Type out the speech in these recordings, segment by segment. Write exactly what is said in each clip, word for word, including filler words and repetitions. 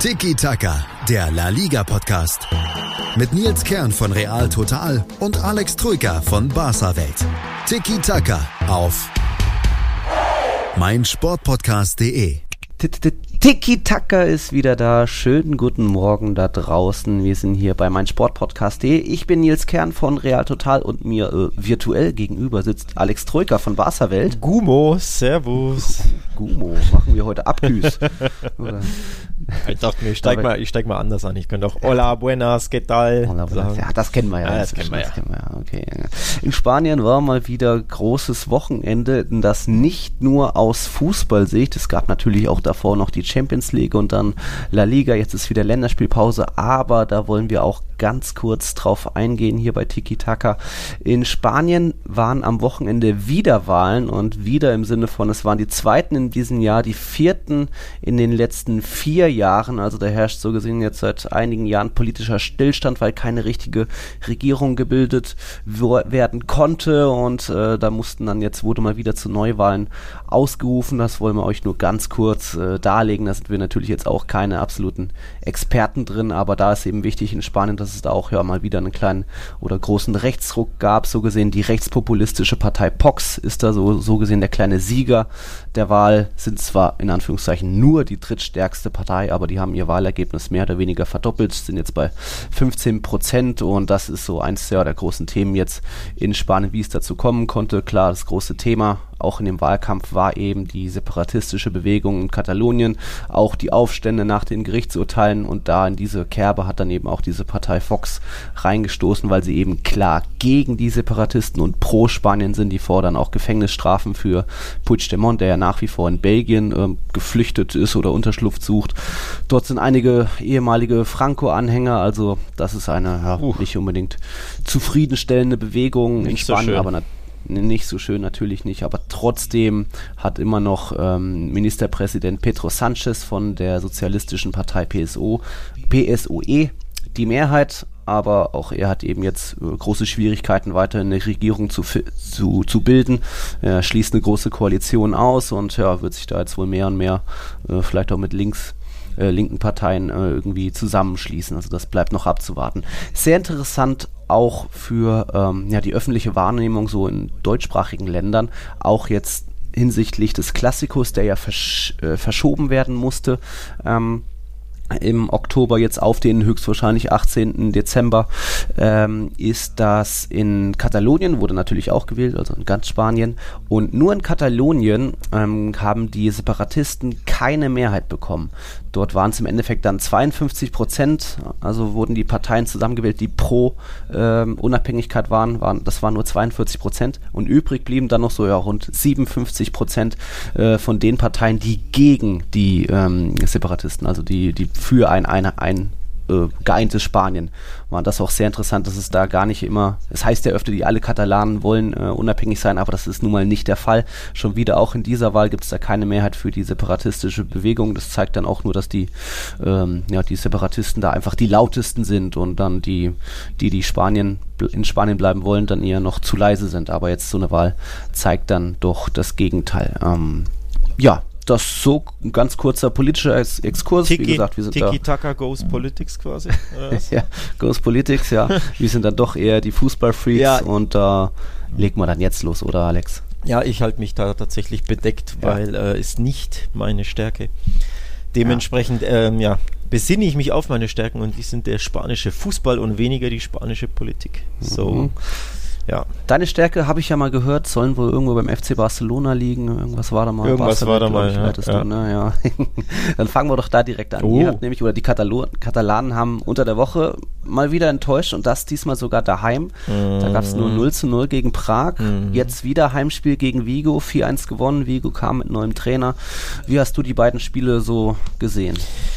Tiki Taka, der La Liga Podcast. Mit Nils Kern von Real Total und Alex Troika von Barca Welt. Tiki Taka auf meinsportpodcast punkt de. Tiki Taka ist wieder da. Schönen guten Morgen da draußen. Wir sind hier bei meinsportpodcast punkt de. Ich bin Nils Kern von Real Total und mir äh, virtuell gegenüber sitzt Alex Troika von Barca Welt. Gumo, servus. Gumo, machen wir heute Abgüß. Ich dachte mir, ich steig, mal, ich steig mal anders an. Ich könnte auch Hola, buenas, ¿qué tal? Hola, buenas. Ja, das kennen wir ja. Ah, das kennen wir ja. Das kennen wir ja. Okay. In Spanien war mal wieder großes Wochenende, das nicht nur aus Fußballsicht, es gab natürlich auch davor noch die Champions League und dann La Liga, jetzt ist wieder Länderspielpause, aber da wollen wir auch ganz kurz drauf eingehen hier bei Tiki Taka. In Spanien waren am Wochenende wieder Wahlen und wieder im Sinne von, es waren die zweiten in diesem Jahr, die vierten in den letzten vier Jahren, also da herrscht so gesehen jetzt seit einigen Jahren politischer Stillstand, weil keine richtige Regierung gebildet wo, werden konnte und äh, da mussten dann jetzt, wurde mal wieder zu Neuwahlen ausgerufen, das wollen wir euch nur ganz kurz äh, darlegen, da sind wir natürlich jetzt auch keine absoluten Experten drin, aber da ist eben wichtig in Spanien, dass es da auch ja mal wieder einen kleinen oder großen Rechtsruck gab, so gesehen die rechtspopulistische Partei Vox ist da so, so gesehen der kleine Sieger der Wahl, sind zwar in Anführungszeichen nur die drittstärkste Partei, aber die haben ihr Wahlergebnis mehr oder weniger verdoppelt, sind jetzt bei fünfzehn Prozent und das ist so eins ja, der großen Themen jetzt in Spanien, wie es dazu kommen konnte. Klar, das große Thema auch in dem Wahlkampf war eben die separatistische Bewegung in Katalonien, auch die Aufstände nach den Gerichtsurteilen und da in diese Kerbe hat dann eben auch diese Partei Vox reingestoßen, weil sie eben klar gegen die Separatisten und pro Spanien sind, die fordern auch Gefängnisstrafen für Puigdemont, der ja nach wie vor in Belgien ähm, geflüchtet ist oder Unterschlupf sucht. Dort sind einige ehemalige Franco-Anhänger, also das ist eine ja, uh. nicht unbedingt zufriedenstellende Bewegung in Spanien, so aber natürlich nicht so schön, natürlich nicht, aber trotzdem hat immer noch ähm, Ministerpräsident Pedro Sánchez von der sozialistischen Partei P S O, P S O E die Mehrheit, aber auch er hat eben jetzt äh, große Schwierigkeiten, weiter eine Regierung zu, zu, zu bilden. Er schließt eine große Koalition aus und ja, wird sich da jetzt wohl mehr und mehr äh, vielleicht auch mit links Äh, linken Parteien äh, irgendwie zusammenschließen. Also das bleibt noch abzuwarten. Sehr interessant auch für ähm, ja, die öffentliche Wahrnehmung so in deutschsprachigen Ländern, auch jetzt hinsichtlich des Klassikos, der ja versch- äh, verschoben werden musste, ähm, im Oktober jetzt auf den höchstwahrscheinlich achtzehnten Dezember, ähm, ist das in Katalonien, wurde natürlich auch gewählt, also in ganz Spanien, und nur in Katalonien ähm, haben die Separatisten keine Mehrheit bekommen. Dort waren es im Endeffekt dann zweiundfünfzig Prozent, also wurden die Parteien zusammengewählt, die pro ähm, Unabhängigkeit waren, waren, das waren nur zweiundvierzig Prozent und übrig blieben dann noch so ja rund siebenundfünfzig Prozent äh, von den Parteien, die gegen die ähm, Separatisten, also die, die für ein, ein, ein äh, geeintes Spanien waren. Das auch sehr interessant, dass es da gar nicht immer, es heißt ja öfter, die alle Katalanen wollen äh, unabhängig sein, aber das ist nun mal nicht der Fall. Schon wieder auch in dieser Wahl gibt es da keine Mehrheit für die separatistische Bewegung. Das zeigt dann auch nur, dass die, ähm, ja, die Separatisten da einfach die lautesten sind und dann die, die, die Spanien, in Spanien bleiben wollen, dann eher noch zu leise sind. Aber jetzt so eine Wahl zeigt dann doch das Gegenteil. Ähm, ja, das so ein ganz kurzer politischer Ex- Exkurs, Tiki, wie gesagt, wir sind Tiki da. Taka goes Politics quasi. Ja, goes Politics, ja. Wir sind dann doch eher die Fußballfreaks ja. Und da äh, legen wir dann jetzt los, oder Alex? Ja, ich halte mich da tatsächlich bedeckt, ja. weil äh, ist nicht meine Stärke. Dementsprechend, ja. Ähm, ja, besinne ich mich auf meine Stärken und die sind der spanische Fußball und weniger die spanische Politik. So. Mhm. Ja. Deine Stärke, habe ich ja mal gehört, sollen wohl irgendwo beim F C Barcelona liegen. Irgendwas war da mal. Irgendwas Barcelona, war da mal, ja, ja. Du, ne? Ja. Dann fangen wir doch da direkt an. Oh. Ihr habt nämlich, oder die Katalo- Katalanen haben unter der Woche mal wieder enttäuscht und das diesmal sogar daheim. Mm. Da gab es nur null zu null gegen Prag. Mm. Jetzt wieder Heimspiel gegen Vigo, vier eins gewonnen. Vigo kam mit neuem Trainer. Wie hast du die beiden Spiele so gesehen?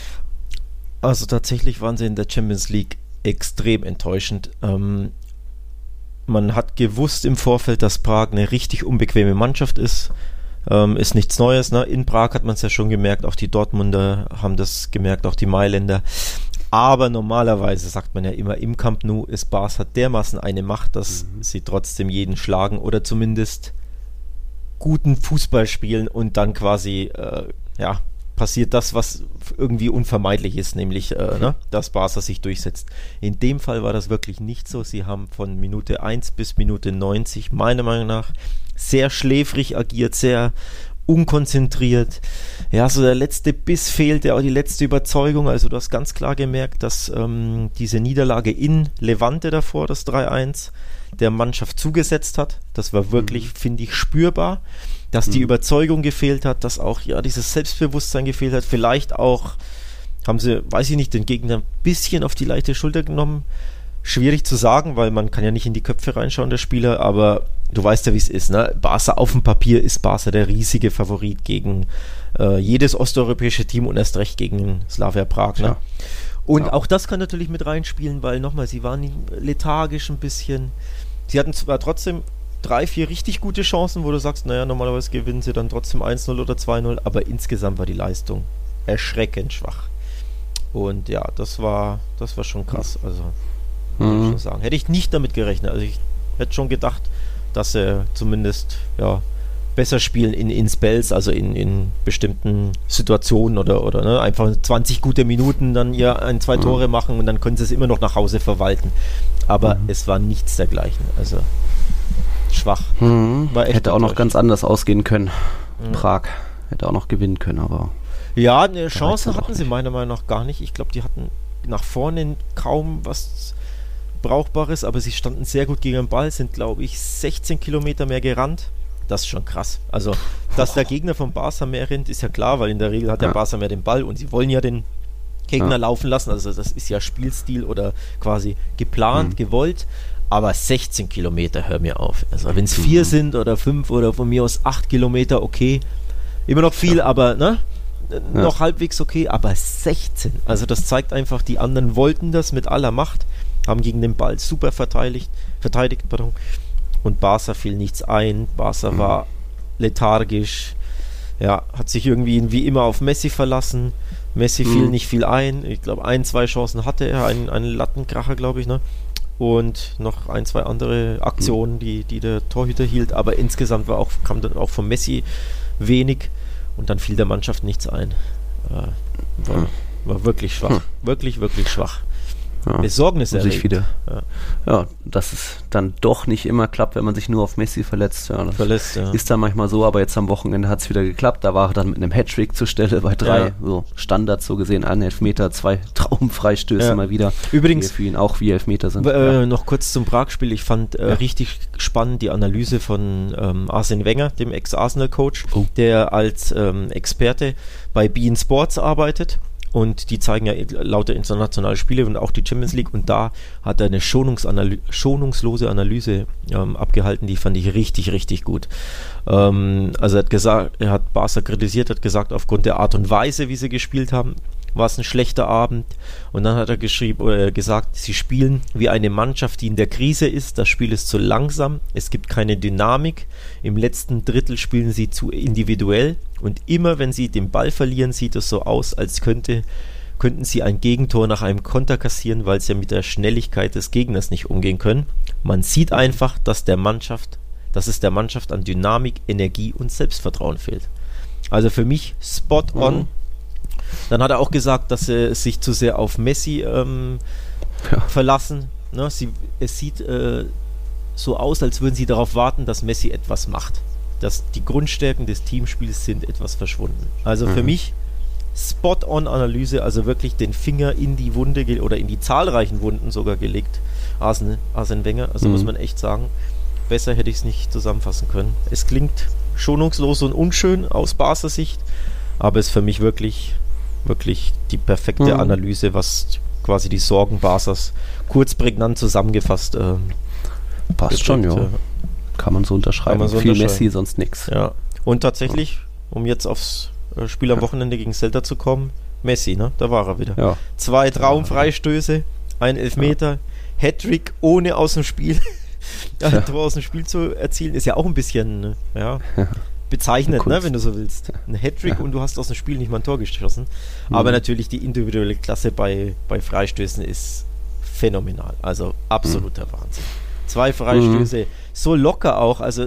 Also tatsächlich waren sie in der Champions League extrem enttäuschend. Ähm, Man hat gewusst im Vorfeld, dass Prag eine richtig unbequeme Mannschaft ist. Ähm, ist nichts Neues. Ne? In Prag hat man es ja schon gemerkt. Auch die Dortmunder haben das gemerkt, auch die Mailänder. Aber normalerweise sagt man ja immer, im Camp Nou ist Barca dermaßen eine Macht, dass mhm. sie trotzdem jeden schlagen oder zumindest guten Fußball spielen und dann quasi äh, ja passiert das, was irgendwie unvermeidlich ist, nämlich, äh, ne, dass Barca sich durchsetzt. In dem Fall war das wirklich nicht so. Sie haben von Minute eins bis Minute neunzig, meiner Meinung nach, sehr schläfrig agiert, sehr unkonzentriert. Ja, so der letzte Biss fehlte, auch die letzte Überzeugung. Also du hast ganz klar gemerkt, dass ähm, diese Niederlage in Levante davor, das drei eins, der Mannschaft zugesetzt hat. Das war wirklich, mhm. finde ich, spürbar, dass mhm. die Überzeugung gefehlt hat, dass auch ja dieses Selbstbewusstsein gefehlt hat. Vielleicht auch haben sie, weiß ich nicht, den Gegner ein bisschen auf die leichte Schulter genommen. Schwierig zu sagen, weil man kann ja nicht in die Köpfe reinschauen der Spieler, aber du weißt ja, wie es ist, ne? Barca auf dem Papier ist Barca der riesige Favorit gegen äh, jedes osteuropäische Team und erst recht gegen Slavia Prag. Ne? Ja. Und ja. auch das kann natürlich mit reinspielen, weil nochmal, sie waren lethargisch ein bisschen. Sie hatten zwar trotzdem drei, vier richtig gute Chancen, wo du sagst, naja, normalerweise gewinnen sie dann trotzdem eins null oder zwei null, aber insgesamt war die Leistung erschreckend schwach. Und ja, das war, das war schon krass. Also muss ich schon sagen. Hätte ich nicht damit gerechnet. Also ich hätte schon gedacht, dass sie zumindest ja, besser spielen in, in Spells, also in, in bestimmten Situationen oder, oder ne, einfach zwanzig gute Minuten dann ihr ein, zwei Tore machen und dann können sie es immer noch nach Hause verwalten. Aber mhm. es war nichts dergleichen. Also schwach. Mhm. War echt hätte auch noch ganz anders ausgehen können. Mhm. Prag hätte auch noch gewinnen können, aber ja, eine Chance hatten sie meiner Meinung nach gar nicht. Ich glaube, die hatten nach vorne kaum was Brauchbares, aber sie standen sehr gut gegen den Ball, sind, glaube ich, sechzehn Kilometer mehr gerannt. Das ist schon krass. Also, dass der Gegner vom Barca mehr rennt, ist ja klar, weil in der Regel hat der ja. Barca mehr den Ball und sie wollen ja den Gegner ja. laufen lassen. Also, das ist ja Spielstil oder quasi geplant, mhm. gewollt. Aber sechzehn Kilometer, hör mir auf. Also, wenn es vier mhm. sind oder fünf oder von mir aus acht Kilometer, okay. Immer noch viel, ja. aber, ne? Ja. Noch halbwegs okay, aber sechzehn. Also, das zeigt einfach, die anderen wollten das mit aller Macht. Haben gegen den Ball super verteidigt, verteidigt pardon. Und Barca fiel nichts ein. Barca mhm. war lethargisch, ja, hat sich irgendwie wie immer auf Messi verlassen. Messi mhm. fiel nicht viel ein. Ich glaube, ein, zwei Chancen hatte er, einen, einen Lattenkracher, glaube ich, ne? Und noch ein, zwei andere Aktionen, mhm. die, die der Torhüter hielt. Aber insgesamt war auch, kam dann auch von Messi wenig und dann fiel der Mannschaft nichts ein. Äh, war, war wirklich schwach. Mhm. Wirklich, wirklich schwach. Ja, besorgniserregend. Wieder, ja. ja, dass es dann doch nicht immer klappt, wenn man sich nur auf Messi verletzt. Ja, das verletzt, ja. ist dann manchmal so, aber jetzt am Wochenende hat es wieder geklappt. Da war er dann mit einem Hattrick zur Stelle bei drei. Ja. So Standards so gesehen, ein Elfmeter, zwei Traumfreistöße ja. mal wieder. Übrigens, die für ihn auch wie Elfmeter sind. Äh, ja. Noch kurz zum Prag-Spiel. Ich fand äh, ja. richtig spannend die Analyse von ähm, Arsene Wenger, dem Ex-Arsenal-Coach, oh. der als ähm, Experte bei beIN Sports arbeitet. Und die zeigen ja lauter internationale Spiele und auch die Champions League. Und da hat er eine Schonungsanaly- schonungslose Analyse ähm, abgehalten, die fand ich richtig, richtig gut. Ähm, also er hat gesagt, er hat Barca kritisiert, hat gesagt, aufgrund der Art und Weise, wie sie gespielt haben, war es ein schlechter Abend. Und dann hat er geschrieben oder gesagt, sie spielen wie eine Mannschaft, die in der Krise ist. Das Spiel ist zu langsam. Es gibt keine Dynamik. Im letzten Drittel spielen sie zu individuell. Und immer wenn sie den Ball verlieren, sieht es so aus, als könnte, könnten sie ein Gegentor nach einem Konter kassieren, weil sie ja mit der Schnelligkeit des Gegners nicht umgehen können. Man sieht einfach, dass der Mannschaft, dass es der Mannschaft an Dynamik, Energie und Selbstvertrauen fehlt. Also für mich spot on. Mhm. Dann hat er auch gesagt, dass sie sich zu sehr auf Messi ähm, ja. verlassen. Ne, sie, es sieht äh, so aus, als würden sie darauf warten, dass Messi etwas macht. Dass die Grundstärken des Teamspiels sind etwas verschwunden. Also mhm. für mich Spot-on-Analyse, also wirklich den Finger in die Wunde ge- oder in die zahlreichen Wunden sogar gelegt. Arsene, Arsene Wenger, also mhm. muss man echt sagen, besser hätte ich es nicht zusammenfassen können. Es klingt schonungslos und unschön aus Barca Sicht, aber ist für mich wirklich wirklich die perfekte mhm. Analyse, was quasi die Sorgen Barcas kurz prägnant zusammengefasst ähm, passt schon, ja. Kann man so unterschreiben. Man so Viel unterschreiben. Messi, sonst nix. Ja. Und tatsächlich, um jetzt aufs äh, Spiel am Wochenende gegen Celta zu kommen, Messi, ne? Da war er wieder. Ja. Zwei Traumfreistöße, ein Elfmeter, ja. Hattrick ohne aus dem Spiel ein ja. Tor aus dem Spiel zu erzielen, ist ja auch ein bisschen, ja, ja. bezeichnet, ne, wenn du so willst. Ein Hattrick ja. und du hast aus dem Spiel nicht mal ein Tor geschossen. Mhm. Aber natürlich die individuelle Klasse bei, bei Freistößen ist phänomenal. Also absoluter mhm. Wahnsinn. Zwei Freistöße, mhm. so locker auch, also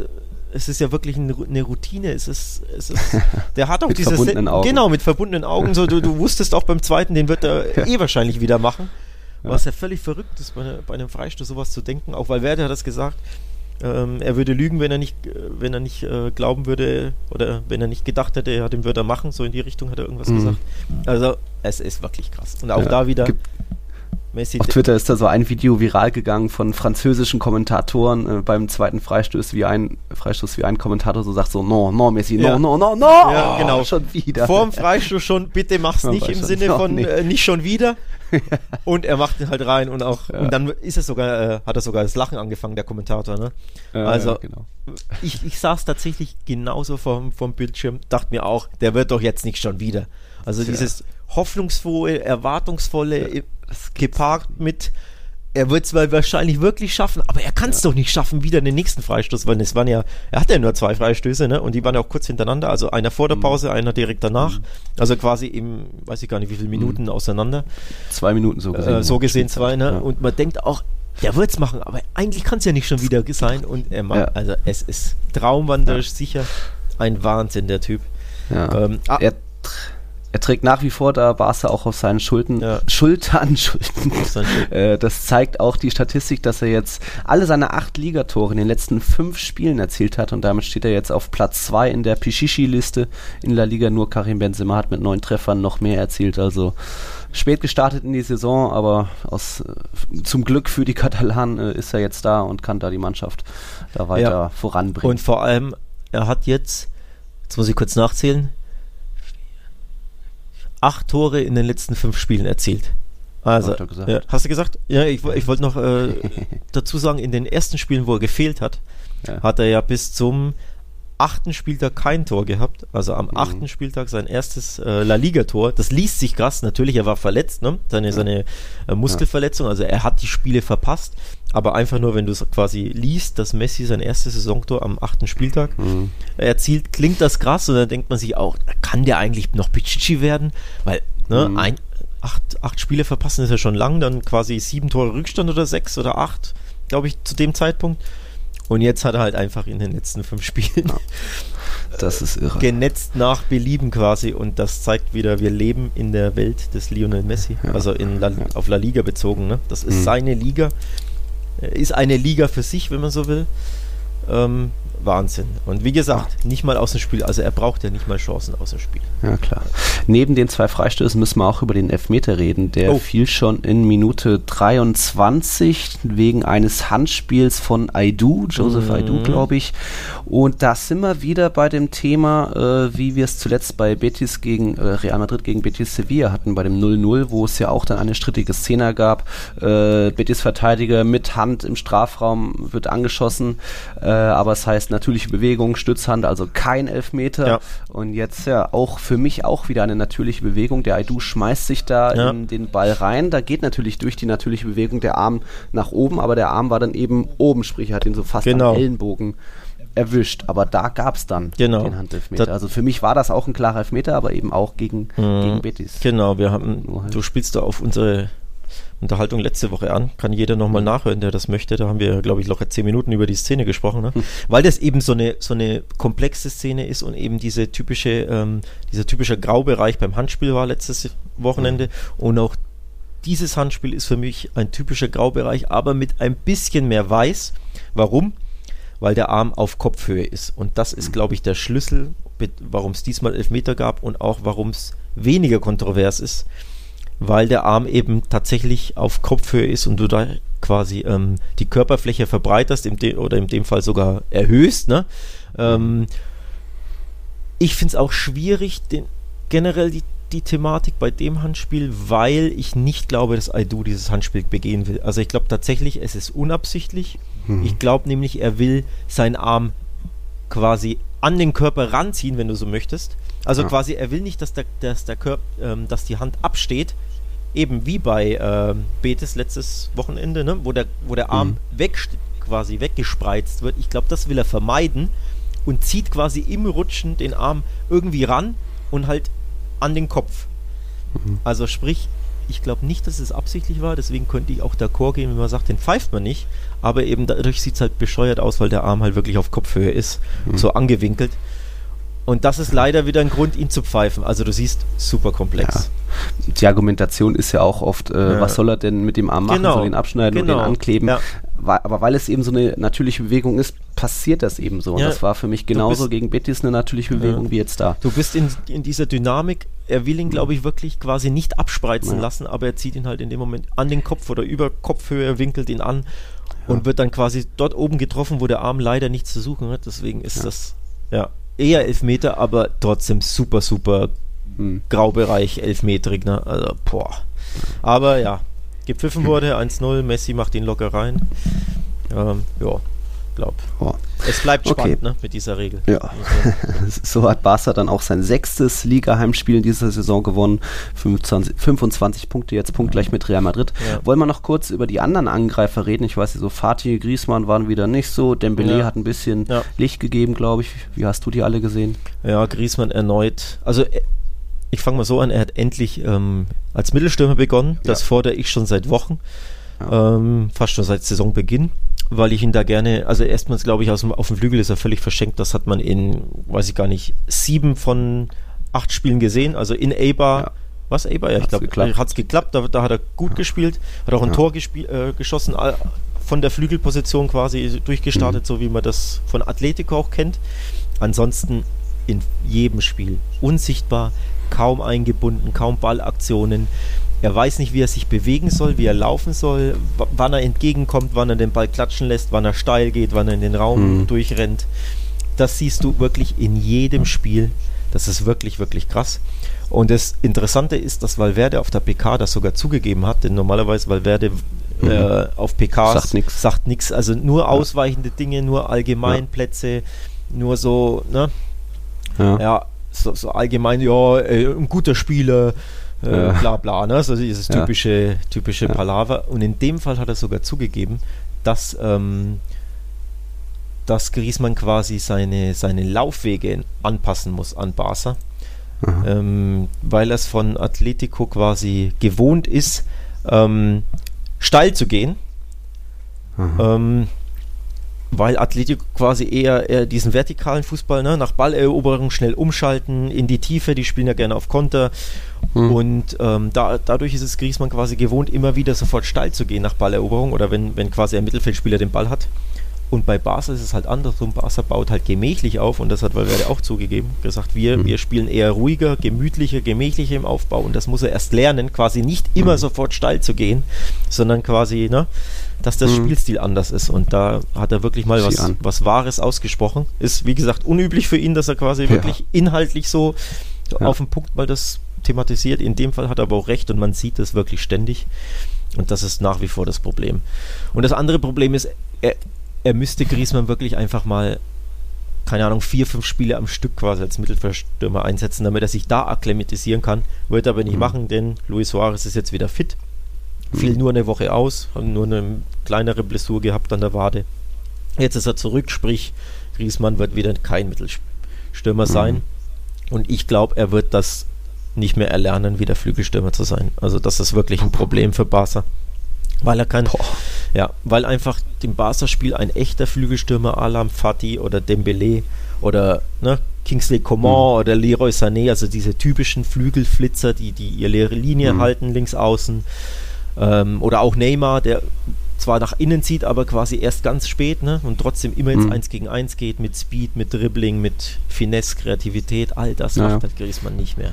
es ist ja wirklich eine, eine Routine. Es ist, es ist, der hat auch mit dieses verbundenen Augen. Genau, mit verbundenen Augen. So, du, du wusstest auch beim zweiten, den wird er ja. eh wahrscheinlich wieder machen. Ja. Was ja völlig verrückt ist, bei, eine, bei einem Freistoß sowas zu denken. Auch Valverde hat das gesagt. Ähm, er würde lügen, wenn er nicht, wenn er nicht äh, glauben würde oder wenn er nicht gedacht hätte, er den würde er machen. So in die Richtung hat er irgendwas mhm. gesagt. Also es ist wirklich krass. Und auch ja, da wieder. Gibt Messi. Auf Twitter ist da so ein Video viral gegangen von französischen Kommentatoren äh, beim zweiten Freistoß, wie ein Freistoß, wie ein Kommentator so sagt so, no, no, Messi, no, ja. no, no, no, ja, genau. schon wieder. Vorm Freistoß schon, bitte mach's ja, nicht im Sinne von nicht. Äh, nicht schon wieder. Und er macht ihn halt rein und auch ja. und dann ist es sogar, äh, hat er sogar das Lachen angefangen, der Kommentator, ne? Äh, also ja, genau. ich, ich saß tatsächlich genauso vom, vom Bildschirm, dachte mir auch, der wird doch jetzt nicht schon wieder. Also ja. dieses hoffnungsvolle, erwartungsvolle, ja, gepaart mit, er wird es wahrscheinlich wirklich schaffen, aber er kann es ja. doch nicht schaffen, wieder den nächsten Freistoß, weil es waren ja, er hatte ja nur zwei Freistöße, ne? Und die waren ja auch kurz hintereinander, also einer vor der Pause, mhm. einer direkt danach, mhm. also quasi im, weiß ich gar nicht, wie viele Minuten mhm. auseinander. Zwei Minuten so gesehen. Äh, so gesehen zwei, ne? Ja. Und man denkt auch, der wird es machen, aber eigentlich kann es ja nicht schon wieder sein und er macht, ja. also es ist traumwanderisch ja. sicher ein Wahnsinn, der Typ. Ja. Ähm, ah, er Er trägt nach wie vor da Barca auch auf seinen Schultern, ja. Schultern, Schultern. äh, das zeigt auch die Statistik, dass er jetzt alle seine acht Ligatore in den letzten fünf Spielen erzielt hat und damit steht er jetzt auf Platz zwei in der Pichichi-Liste in La Liga. Nur Karim Benzema hat mit neun Treffern noch mehr erzielt, also spät gestartet in die Saison, aber aus, äh, zum Glück für die Katalanen äh, ist er jetzt da und kann da die Mannschaft da weiter ja. voranbringen. Und vor allem, er hat jetzt, jetzt muss ich kurz nachzählen, acht Tore in den letzten fünf Spielen erzielt. Also, ja, hast du gesagt? Ja, ich, ich wollte noch äh, dazu sagen, in den ersten Spielen, wo er gefehlt hat, ja. hat er ja bis zum achten Spieltag kein Tor gehabt. Also am mhm. achten Spieltag sein erstes äh, La Liga-Tor. Das liest sich krass. Natürlich, er war verletzt, ne? Seine, ja. seine äh, Muskelverletzung. Also er hat die Spiele verpasst. Aber einfach nur, wenn du es quasi liest, dass Messi sein erstes Saisontor am achten Spieltag mhm. erzielt, klingt das krass. Und dann denkt man sich auch, kann der eigentlich noch Pichichi werden? Weil, ne, mhm. ein, acht, acht Spiele verpassen ist ja schon lang. Dann quasi sieben Tore Rückstand oder sechs oder acht, glaube ich, zu dem Zeitpunkt. Und jetzt hat er halt einfach in den letzten fünf Spielen ja, das ist irre. genetzt nach Belieben quasi. Und das zeigt wieder, wir leben in der Welt des Lionel Messi. Ja. Also in La, auf La Liga bezogen. Ne? Das ist mhm. seine Liga. Ist eine Liga für sich, wenn man so will. Ähm, Wahnsinn. Und wie gesagt, ja. nicht mal aus dem Spiel. Also er braucht ja nicht mal Chancen aus dem Spiel. Ja, klar. Neben den zwei Freistößen müssen wir auch über den Elfmeter reden. Der oh. fiel schon in Minute dreiundzwanzig wegen eines Handspiels von Aidou, Joseph mhm. Aidou, glaube ich. Und da sind wir wieder bei dem Thema, äh, wie wir es zuletzt bei Betis gegen äh, Real Madrid gegen Betis Sevilla hatten, bei dem null null, wo es ja auch dann eine strittige Szene gab. Äh, Betis-Verteidiger mit Hand im Strafraum wird angeschossen, äh, aber es heißt natürliche Bewegung, Stützhand, also kein Elfmeter. Ja. Und jetzt ja auch für mich auch wieder eine natürliche Bewegung. Der Aidou schmeißt sich da ja. in den Ball rein. Da geht natürlich durch die natürliche Bewegung der Arm nach oben, aber der Arm war dann eben oben, sprich er hat ihn so fast genau. am Ellenbogen erwischt. Aber da gab es dann genau. den Handelfmeter. Das also für mich war das auch ein klarer Elfmeter, aber eben auch gegen, mhm. gegen Betis. Genau, wir haben, du spielst da auf unsere Unterhaltung letzte Woche an, kann jeder nochmal nachhören, der das möchte. Da haben wir, glaube ich, locker zehn Minuten über die Szene gesprochen, ne? Hm. Weil das eben so eine, so eine komplexe Szene ist und eben diese typische, ähm, dieser typische Graubereich beim Handspiel war letztes Wochenende hm. und auch dieses Handspiel ist für mich ein typischer Graubereich, aber mit ein bisschen mehr Weiß. Warum? Weil der Arm auf Kopfhöhe ist und das ist, glaube ich, der Schlüssel, warum es diesmal Elfmeter gab und auch warum es weniger kontrovers ist. Weil der Arm eben tatsächlich auf Kopfhöhe ist und du da quasi ähm, die Körperfläche verbreiterst im de- oder in dem Fall sogar erhöhst. Ne? Ähm, ich finde es auch schwierig, den, generell die, die Thematik bei dem Handspiel, weil ich nicht glaube, dass Aidou dieses Handspiel begehen will. Also ich glaube tatsächlich, es ist unabsichtlich. Mhm. Ich glaube nämlich, er will seinen Arm quasi an den Körper ranziehen, wenn du so möchtest. Also ja. quasi, er will nicht, dass der, dass der Körper, ähm, dass die Hand absteht, eben wie bei ähm, Betis letztes Wochenende, ne? wo der, wo der Arm mhm. weg, quasi weggespreizt wird. Ich glaube, das will er vermeiden und zieht quasi im Rutschen den Arm irgendwie ran und halt an den Kopf. Mhm. Also sprich, Ich glaube nicht, dass es absichtlich war, deswegen könnte ich auch d'accord gehen, wenn man sagt, den pfeift man nicht, aber eben dadurch sieht es halt bescheuert aus, weil der Arm halt wirklich auf Kopfhöhe ist, mhm. so angewinkelt. Und das ist leider wieder ein Grund, ihn zu pfeifen. Also du siehst, super komplex. Ja. Die Argumentation ist ja auch oft, äh, ja. was soll er denn mit dem Arm machen? Genau. Soll ihn abschneiden genau. oder den ankleben? Ja. Aber weil es eben so eine natürliche Bewegung ist, passiert das eben so. Und ja. das war für mich genauso bist, gegen Betis eine natürliche Bewegung ja. wie jetzt da. Du bist in, in dieser Dynamik, er will ihn, glaube ich, wirklich quasi nicht abspreizen ja. lassen, aber er zieht ihn halt in dem Moment an den Kopf oder über Kopfhöhe, winkelt ihn an ja. und wird dann quasi dort oben getroffen, wo der Arm leider nichts zu suchen hat. Deswegen ist ja. das ja eher Elfmeter, aber trotzdem super, super hm. Graubereich, elfmeterig. Ne? Also, boah. Aber ja, gepfiffen wurde, eins null, Messi macht ihn locker rein. Ähm, ja, glaub. Oh. Es bleibt spannend, okay. ne, mit dieser Regel. Ja. So hat Barca dann auch sein sechstes Liga-Heimspiel in dieser Saison gewonnen. fünfundzwanzig, fünfundzwanzig Punkte, jetzt punktgleich mit Real Madrid. Ja. Wollen wir noch kurz über die anderen Angreifer reden? Ich weiß nicht, so Fatih, Griezmann waren wieder nicht so. Dembélé ja. hat ein bisschen ja. Licht gegeben, glaube ich. Wie hast du die alle gesehen? Ja, Griezmann erneut. Also ich fange mal so an, er hat endlich ähm, als Mittelstürmer begonnen. Das ja. fordere ich schon seit Wochen. Ja. Ähm, fast schon seit Saisonbeginn. Weil ich ihn da gerne, also erstmals glaube ich, aus dem, auf dem Flügel ist er völlig verschenkt. Das hat man in, weiß ich gar nicht, sieben von acht Spielen gesehen. Also in Eibar, ja. was Eibar? Ja, ich glaube, hat es geklappt. Da, da hat er gut ja. gespielt, hat auch ein ja. Tor gespiel, äh, geschossen, von der Flügelposition quasi durchgestartet, mhm. so wie man das von Atletico auch kennt. Ansonsten in jedem Spiel unsichtbar, kaum eingebunden, kaum Ballaktionen. Er weiß nicht, wie er sich bewegen soll, wie er laufen soll, w- wann er entgegenkommt, wann er den Ball klatschen lässt, wann er steil geht, wann er in den Raum mhm. durchrennt. Das siehst du wirklich in jedem Spiel. Das ist wirklich, wirklich krass. Und das Interessante ist, dass Valverde auf der P K das sogar zugegeben hat, denn normalerweise Valverde mhm. äh, auf P Ks sagt nichts. Sagt nichts, also nur ja. ausweichende Dinge, nur Allgemeinplätze, ja. nur so, ne? Ja, ja so, so allgemein, ja, äh, ein guter Spieler, Äh, ja. bla bla, ne? So dieses typische, ja. typische ja. Palaver. Und in dem Fall hat er sogar zugegeben, dass, ähm, dass Griezmann quasi seine, seine Laufwege anpassen muss an Barca, ähm, weil er es von Atletico quasi gewohnt ist, ähm, steil zu gehen. Ähm, weil Atletico quasi eher, eher diesen vertikalen Fußball, ne, nach Balleroberung schnell umschalten, in die Tiefe, die spielen ja gerne auf Konter hm. und ähm, da, dadurch ist es Griezmann quasi gewohnt, immer wieder sofort steil zu gehen nach Balleroberung oder wenn, wenn quasi ein Mittelfeldspieler den Ball hat. Und bei Barca ist es halt andersrum. Barca baut halt gemächlich auf und das hat Valverde auch zugegeben, gesagt, wir, mhm. wir spielen eher ruhiger, gemütlicher, gemächlicher im Aufbau und das muss er erst lernen, quasi nicht immer mhm. sofort steil zu gehen, sondern quasi, ne, dass der mhm. Spielstil anders ist und da hat er wirklich mal was, was Wahres ausgesprochen. Ist, wie gesagt, unüblich für ihn, dass er quasi ja. wirklich inhaltlich so ja. auf den Punkt mal das thematisiert. In dem Fall hat er aber auch recht und man sieht das wirklich ständig und das ist nach wie vor das Problem. Und das andere Problem ist, er Er müsste Griezmann wirklich einfach mal, keine Ahnung, vier, fünf Spiele am Stück quasi als Mittelfeldstürmer einsetzen, damit er sich da akklimatisieren kann. Wird er aber nicht mhm. machen, denn Luis Suarez ist jetzt wieder fit. Mhm. Fiel nur eine Woche aus, hat nur eine kleinere Blessur gehabt an der Wade. Jetzt ist er zurück, sprich, Griezmann wird wieder kein Mittelstürmer mhm. sein. Und ich glaube, er wird das nicht mehr erlernen, wieder Flügelstürmer zu sein. Also das ist wirklich ein Problem für Barca. Weil er kann, Boah. ja, weil einfach dem Barca-Spiel ein echter Flügelstürmer Alam Fatih oder Dembélé oder ne, Kingsley Coman mhm. oder Leroy Sané, also diese typischen Flügelflitzer, die, die ihre Linie mhm. halten, links außen, ähm, oder auch Neymar, der zwar nach innen zieht, aber quasi erst ganz spät, ne, und trotzdem immer ins mhm. eins gegen eins geht, mit Speed, mit Dribbling, mit Finesse, Kreativität, all das ja. macht halt Griezmann nicht mehr.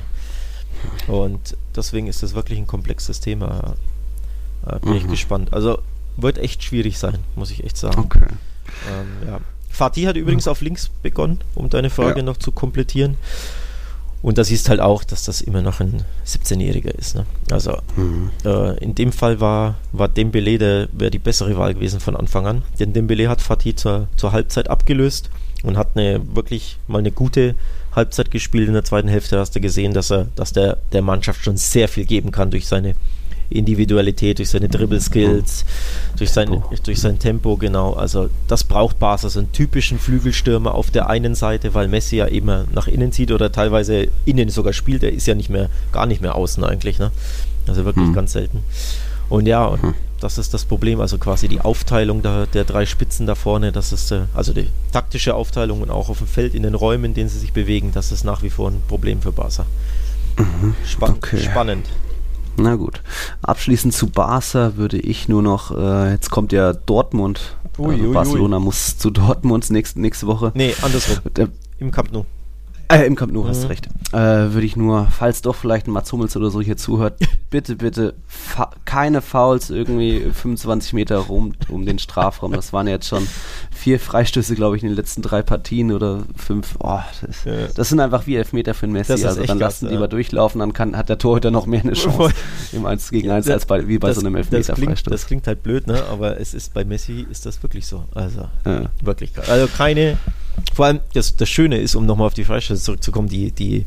Und deswegen ist das wirklich ein komplexes Thema. Äh, bin mhm. ich gespannt. Also wird echt schwierig sein, muss ich echt sagen. Okay. Ähm, ja. Fatih hat übrigens mhm. auf links begonnen, um deine Frage ja. noch zu komplettieren. Und da siehst halt auch, dass das immer noch ein siebzehnjähriger ist. Ne? Also mhm. äh, in dem Fall war, war Dembélé, der wäre die bessere Wahl gewesen von Anfang an. Denn Dembélé hat Fatih zur, zur Halbzeit abgelöst und hat eine wirklich mal eine gute Halbzeit gespielt. In der zweiten Hälfte hast du gesehen, dass er, dass der, der Mannschaft schon sehr viel geben kann durch seine Individualität, durch seine Dribble-Skills, durch sein, durch sein Tempo, genau. Also das braucht Barca, so einen typischen Flügelstürmer auf der einen Seite, weil Messi ja immer nach innen zieht oder teilweise innen sogar spielt. Er ist ja nicht mehr, gar nicht mehr außen eigentlich, ne? Also wirklich hm. ganz selten. Und ja, und hm. das ist das Problem, also quasi die Aufteilung der, der drei Spitzen da vorne, das ist äh, also die taktische Aufteilung und auch auf dem Feld in den Räumen, in denen sie sich bewegen, das ist nach wie vor ein Problem für Barca. Mhm. Spann- Okay. Spannend. Na gut. Abschließend zu Barca würde ich nur noch, äh, jetzt kommt ja Dortmund. Ui, also ui, Barcelona ui. muss zu Dortmund nächste, nächste Woche. Nee, andersrum. Der, Im Camp Nou. Äh, im Camp Nou, Mhm. hast du recht. Äh, würde ich nur, falls doch vielleicht ein Mats Hummels oder so hier zuhört, bitte, bitte fa- keine Fouls irgendwie fünfundzwanzig Meter rum um den Strafraum. Das waren jetzt schon vier Freistöße, glaube ich, in den letzten drei Partien oder fünf. Oh, das, Ja. das sind einfach wie Elfmeter für den Messi. Das ist Also echt dann krass, lassen die ja. lieber durchlaufen, dann kann, hat der Torhüter noch mehr eine Chance im eins gegen eins als bei, wie bei das, so einem das klingt, Elfmeter-Freistoß. das klingt halt blöd, ne? Aber es ist bei Messi ist das wirklich so. Also Ja. wirklich krass. Also keine, vor allem das, das Schöne ist, um nochmal auf die Freistöße zurückzukommen, die, die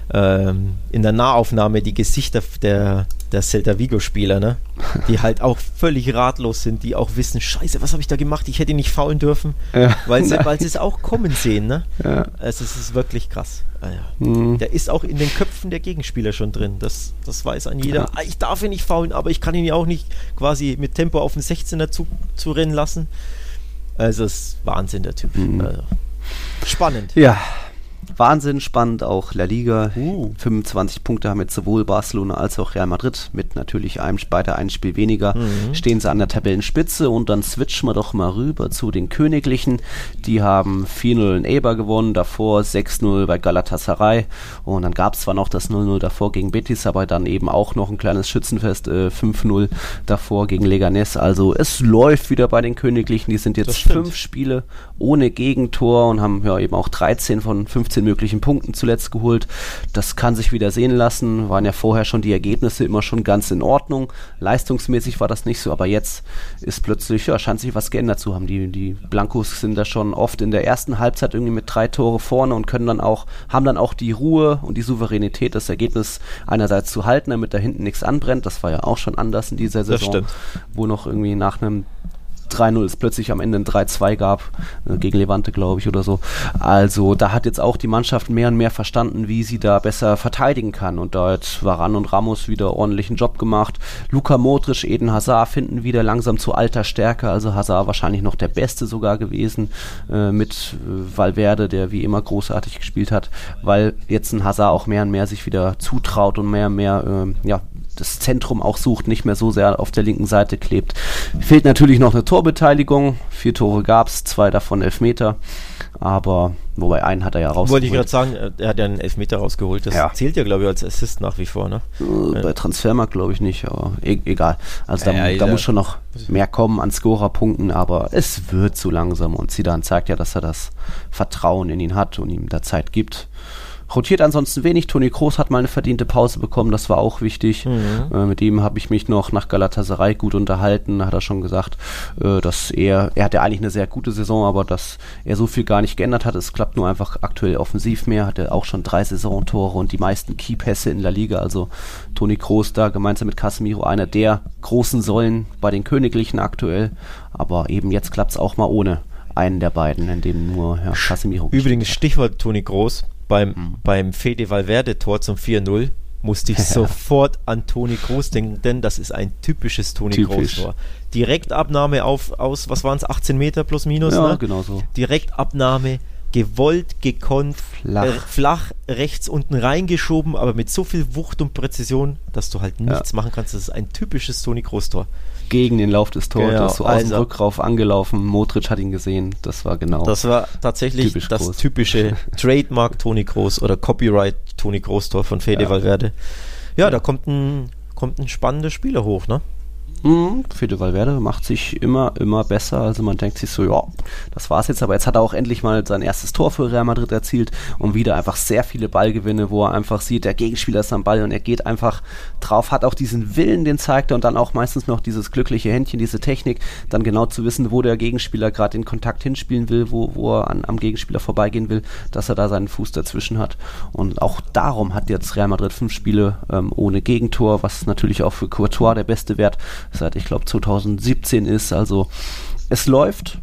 ähm, in der Nahaufnahme die Gesichter der, der Celta Vigo-Spieler, ne? Die halt auch völlig ratlos sind, die auch wissen, scheiße, was habe ich da gemacht? Ich hätte ihn nicht faulen dürfen, Ja. weil sie, weil sie es auch kommen sehen, ne? Ja. Also es ist wirklich krass. Ah, ja. Mhm. Der ist auch in den Köpfen der Gegenspieler schon drin. Das, das weiß ein jeder. Ja. Ah, ich darf ihn nicht faulen, aber ich kann ihn ja auch nicht quasi mit Tempo auf den sechzehner zu, zu rennen lassen. Also es ist Wahnsinn, der Typ. Mhm. Also, spannend. Ja, Wahnsinn spannend, auch La Liga. Uh. fünfundzwanzig Punkte haben jetzt sowohl Barcelona als auch Real Madrid mit natürlich einem, beide ein Spiel weniger. Mhm. Stehen sie an der Tabellenspitze und dann switchen wir doch mal rüber zu den Königlichen. Die haben vier null in Eibar gewonnen, davor sechs null bei Galatasaray und dann gab es zwar noch das null null davor gegen Betis, aber dann eben auch noch ein kleines Schützenfest, äh, fünf null davor gegen Leganés. Also es läuft wieder bei den Königlichen. Die sind Das jetzt stimmt. fünf Spiele ohne Gegentor und haben ja eben auch dreizehn von fünfzehn möglichen Punkten zuletzt geholt. Das kann sich wieder sehen lassen. Waren ja vorher schon die Ergebnisse immer schon ganz in Ordnung. Leistungsmäßig war das nicht so, aber jetzt ist plötzlich, ja, scheint sich was geändert zu haben. Die, die Blancos sind da schon oft in der ersten Halbzeit irgendwie mit drei Tore vorne und können dann auch, haben dann auch die Ruhe und die Souveränität, das Ergebnis einerseits zu halten, damit da hinten nichts anbrennt. Das war ja auch schon anders in dieser Das Saison, stimmt. wo noch irgendwie nach einem drei null es plötzlich am Ende ein drei zwei gab, äh, gegen Levante, glaube ich, oder so. Also da hat jetzt auch die Mannschaft mehr und mehr verstanden, wie sie da besser verteidigen kann. Und da hat Varane und Ramos wieder ordentlichen Job gemacht. Luka Modric, Eden Hazard finden wieder langsam zu alter Stärke. Also Hazard wahrscheinlich noch der Beste sogar gewesen äh, mit äh, Valverde, der wie immer großartig gespielt hat, weil jetzt ein Hazard auch mehr und mehr sich wieder zutraut und mehr und mehr äh, ja, das Zentrum auch sucht, nicht mehr so sehr auf der linken Seite klebt. Fehlt natürlich noch eine Torbeteiligung. Vier Tore gab es, zwei davon Elfmeter. Aber, wobei einen hat er ja rausgeholt. Wollte ich gerade sagen, er hat ja einen Elfmeter rausgeholt. Das Ja. zählt ja, glaube ich, als Assist nach wie vor, ne? Äh, Bei Transfermarkt glaube ich nicht, aber e- egal. Also da, Ja, ja, da ja. muss schon noch mehr kommen an Scorerpunkten, aber es wird so langsam. Und Zidane zeigt ja, dass er das Vertrauen in ihn hat und ihm da Zeit gibt. Rotiert ansonsten wenig. Toni Kroos hat mal eine verdiente Pause bekommen, das war auch wichtig. Mhm. Äh, mit ihm habe ich mich noch nach Galatasaray gut unterhalten. Da hat er schon gesagt, äh, dass er, er hat ja eigentlich eine sehr gute Saison, aber dass er so viel gar nicht geändert hat. Es klappt nur einfach aktuell offensiv mehr. Hat er auch schon drei Saisontore und die meisten Keypässe in der Liga. Also Toni Kroos da gemeinsam mit Casemiro einer der großen Säulen bei den Königlichen aktuell. Aber eben jetzt klappt es auch mal ohne einen der beiden, in dem nur ja, Casemiro Übrigens, Stichwort Toni Kroos. Beim, Mhm. beim Fede Valverde-Tor zum vier null musste ich Ja. sofort an Toni Kroos denken, denn das ist ein typisches Toni Typisch. Kroos-Tor. Direktabnahme auf, aus, was waren es, achtzehn Meter plus minus, Ja, ne? genau so. Direktabnahme, gewollt, gekonnt, Flach. Äh, flach rechts unten reingeschoben, aber mit so viel Wucht und Präzision, dass du halt nichts machen kannst. Das ist ein typisches Toni Kroos-Tor. Gegen den Lauf des Torhüters, Genau, so aus dem also- Rückrauf angelaufen. Modric hat ihn gesehen, das war genau. Das war tatsächlich Typisch das Kroos. typische Trademark Toni Kroos oder Copyright Toni Kroos Tor von Fede Ja. Valverde. Ja, da kommt ein, kommt ein spannender Spieler hoch, ne? Mhm, Fede Valverde macht sich immer, immer besser. Also man denkt sich so, ja, das war's jetzt. Aber jetzt hat er auch endlich mal sein erstes Tor für Real Madrid erzielt und wieder einfach sehr viele Ballgewinne, wo er einfach sieht, der Gegenspieler ist am Ball und er geht einfach drauf, hat auch diesen Willen, den zeigt er und dann auch meistens noch dieses glückliche Händchen, diese Technik, dann genau zu wissen, wo der Gegenspieler gerade den Kontakt hinspielen will, wo, wo er an, am Gegenspieler vorbeigehen will, dass er da seinen Fuß dazwischen hat. Und auch darum hat jetzt Real Madrid fünf Spiele ähm, ohne Gegentor, was natürlich auch für Courtois der beste Wert seit, ich glaube, zwanzig siebzehn ist. Also es läuft,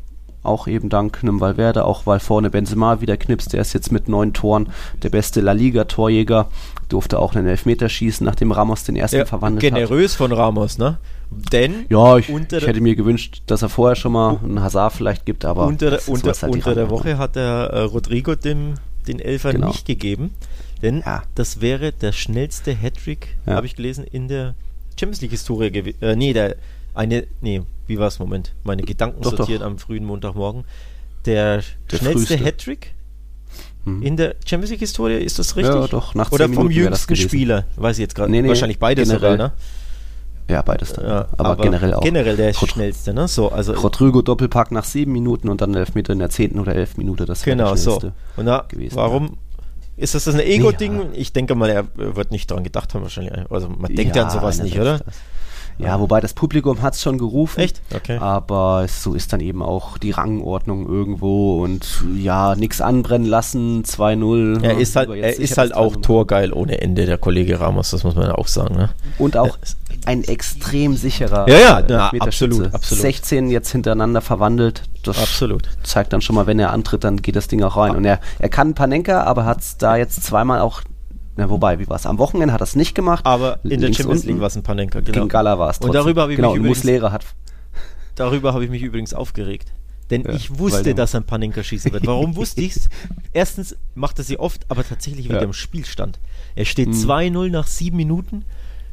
auch eben dank einem Valverde, auch weil vorne Benzema wieder knipst, der ist jetzt mit neun Toren der beste La Liga-Torjäger, durfte auch einen Elfmeter schießen, nachdem Ramos den ersten ja, verwandelt generös hat. Generös von Ramos, ne? Denn ja, ich, ich hätte mir gewünscht, dass er vorher schon mal einen Hazard vielleicht gibt, aber unter, der, unter, halt unter der Woche hat der äh, Rodrigo dem, den Elfer genau. nicht gegeben, denn ja. das wäre der schnellste Hattrick, ja. habe ich gelesen, in der Champions League-Historie gewesen. Äh, nee, der eine, nee, wie war es? Moment, meine Gedanken doch, sortiert doch. am frühen Montagmorgen. Der, der schnellste früheste. Hattrick hm. in der Champions League-Historie, ist das richtig? Ja, doch, nach Oder zehn vom Minuten jüngsten Spieler, weiß ich jetzt gerade. Nee, nee, wahrscheinlich beides generell. sogar, ne? Ja, beides dann. Ja, aber, aber generell auch. Generell der Rod- schnellste, ne? So, also Rodrigo Doppelpack nach sieben Minuten und dann Elfmeter in der zehnten oder elften Minute, das wäre genau, der schnellste so. Und da, gewesen. Warum? Ja. Ist das, das ein Ego-Ding? Ja. Ich denke mal, er wird nicht daran gedacht haben wahrscheinlich. Also man denkt ja, ja an sowas nicht, oder? Das. Ja, wobei das Publikum hat es schon gerufen. Echt? Okay. Aber so ist dann eben auch die Rangordnung irgendwo und ja, nichts anbrennen lassen, zwei null. Er ist halt, er ist halt auch torgeil ohne Ende, der Kollege Ramos, das muss man ja auch sagen. Ne? Und auch ein extrem sicherer ja, ja, ja absolut, absolut. sechzehn jetzt hintereinander verwandelt. Das absolut. Zeigt dann schon mal, wenn er antritt, dann geht das Ding auch rein. Und er, er kann Panenka, aber hat es da jetzt zweimal auch. Na, wobei, wie war es? Am Wochenende hat er es nicht gemacht. Aber in der Champions League war es ein Panenka, genau. Gegen Gala war es trotzdem. Und darüber habe ich genau, mich übrigens, Muslera hat darüber habe ich mich übrigens aufgeregt. Denn ja, ich wusste, weil, dass er ein Panenka schießen wird. Warum wusste ich es? Erstens macht er sie oft, aber tatsächlich wegen ja. dem Spielstand. Er steht mhm. zwei null nach sieben Minuten.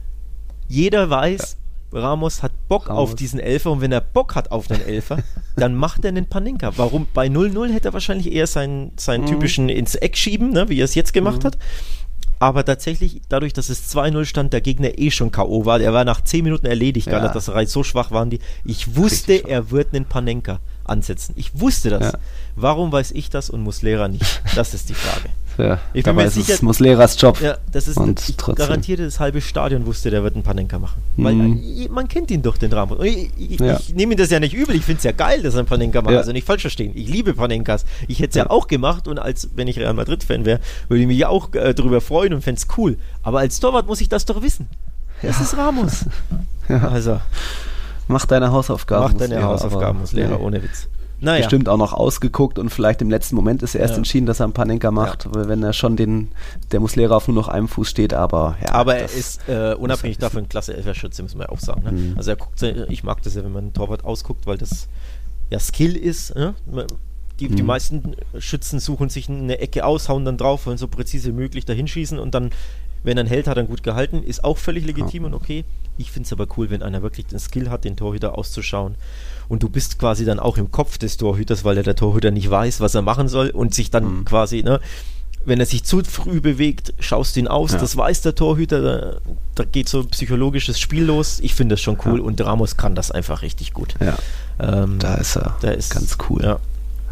Jeder weiß, ja. Ramos hat Bock Ramos. auf diesen Elfer und wenn er Bock hat auf den Elfer, dann macht er einen Panenka. Warum? Bei null null hätte er wahrscheinlich eher seinen, seinen mhm. typischen ins Eck schieben, ne, wie er es jetzt gemacht mhm. hat. Aber tatsächlich, dadurch, dass es zwei null stand, der Gegner eh schon K O war, der war nach zehn Minuten erledigt, ja. Galatasaray, so schwach waren die. Ich wusste, er wird einen Panenka ansetzen. Ich wusste das. Ja. Warum weiß ich das und Muslera nicht? Das ist die Frage. Ja, ich bin mir sicher, es Musleras Job. Ja, das ist und ich trotzdem. garantiere, das halbe Stadion wusste, der wird einen Panenka machen. Mhm. Weil man kennt ihn doch, den Ramos. Ich, ich, ja. ich nehme ihm das ja nicht übel, ich finde es ja geil, dass er einen Panenka macht. Ja. Also nicht falsch verstehen. Ich liebe Panenkas. Ich hätte es ja. ja auch gemacht und als wenn ich Real Madrid-Fan wäre, würde ich mich ja auch äh, darüber freuen und fände es cool. Aber als Torwart muss ich das doch wissen. Ja. Das ist Ramos. Ja. Also. Mach deine Hausaufgaben. Mach deine Hausaufgaben, Muslera, nee. ohne Witz. Naja. Bestimmt auch noch ausgeguckt und vielleicht im letzten Moment ist er erst ja. entschieden, dass er einen Panenka macht, ja. wenn er schon den, der Muslera auf nur noch einem Fuß steht, aber ja. Aber er ist äh, unabhängig davon ein klasse Elferschütze, müssen wir ja auch sagen. Ne? Mhm. Also er guckt, ich mag das ja, wenn man einen Torwart ausguckt, weil das ja Skill ist. Ne? Die, mhm. die meisten Schützen suchen sich eine Ecke aus, hauen dann drauf, wollen so präzise wie möglich dahin schießen und dann, wenn er einen hält, hat er gut gehalten, ist auch völlig legitim ja. und okay. Ich finde es aber cool, wenn einer wirklich den Skill hat, den Torhüter auszuschauen. Und du bist quasi dann auch im Kopf des Torhüters, weil der, der Torhüter nicht weiß, was er machen soll und sich dann mhm. quasi, ne, wenn er sich zu früh bewegt, schaust du ihn aus, ja. das weiß der Torhüter, da, da geht so ein psychologisches Spiel los. Ich finde das schon cool ja. und Ramos kann das einfach richtig gut. Ja, ähm, da ist er da ist, ganz cool. Ja,